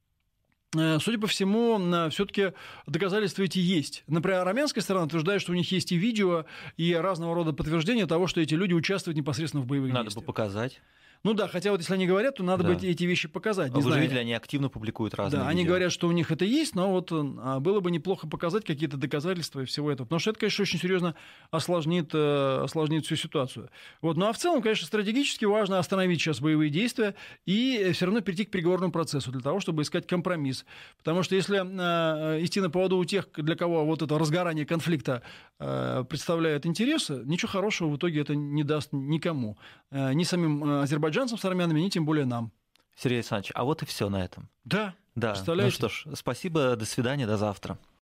судя по всему, все-таки доказательства эти есть. Например, армянская сторона утверждает, что у них есть и видео, и разного рода подтверждения того, что эти люди участвуют непосредственно в боевых действиях. Надо бы показать. Ну да, хотя вот если они говорят, то надо бы эти вещи показать. Вы же видели, они активно публикуют разные видео. Они говорят, что у них это есть, но вот было бы неплохо показать какие-то доказательства и всего этого. Потому что это, конечно, очень серьезно осложнит всю ситуацию. Вот. Ну а в целом, конечно, стратегически важно остановить сейчас боевые действия и все равно перейти к переговорному процессу для того, чтобы искать компромисс. Потому что если идти на поводу у тех, для кого вот это разгорание конфликта представляет интересы, ничего хорошего в итоге это не даст никому. Ни самим азербайджанцам с армянами, ни тем более нам. Сергей Александрович, а вот и все на этом. Да. Ну что ж, спасибо, до свидания, до завтра.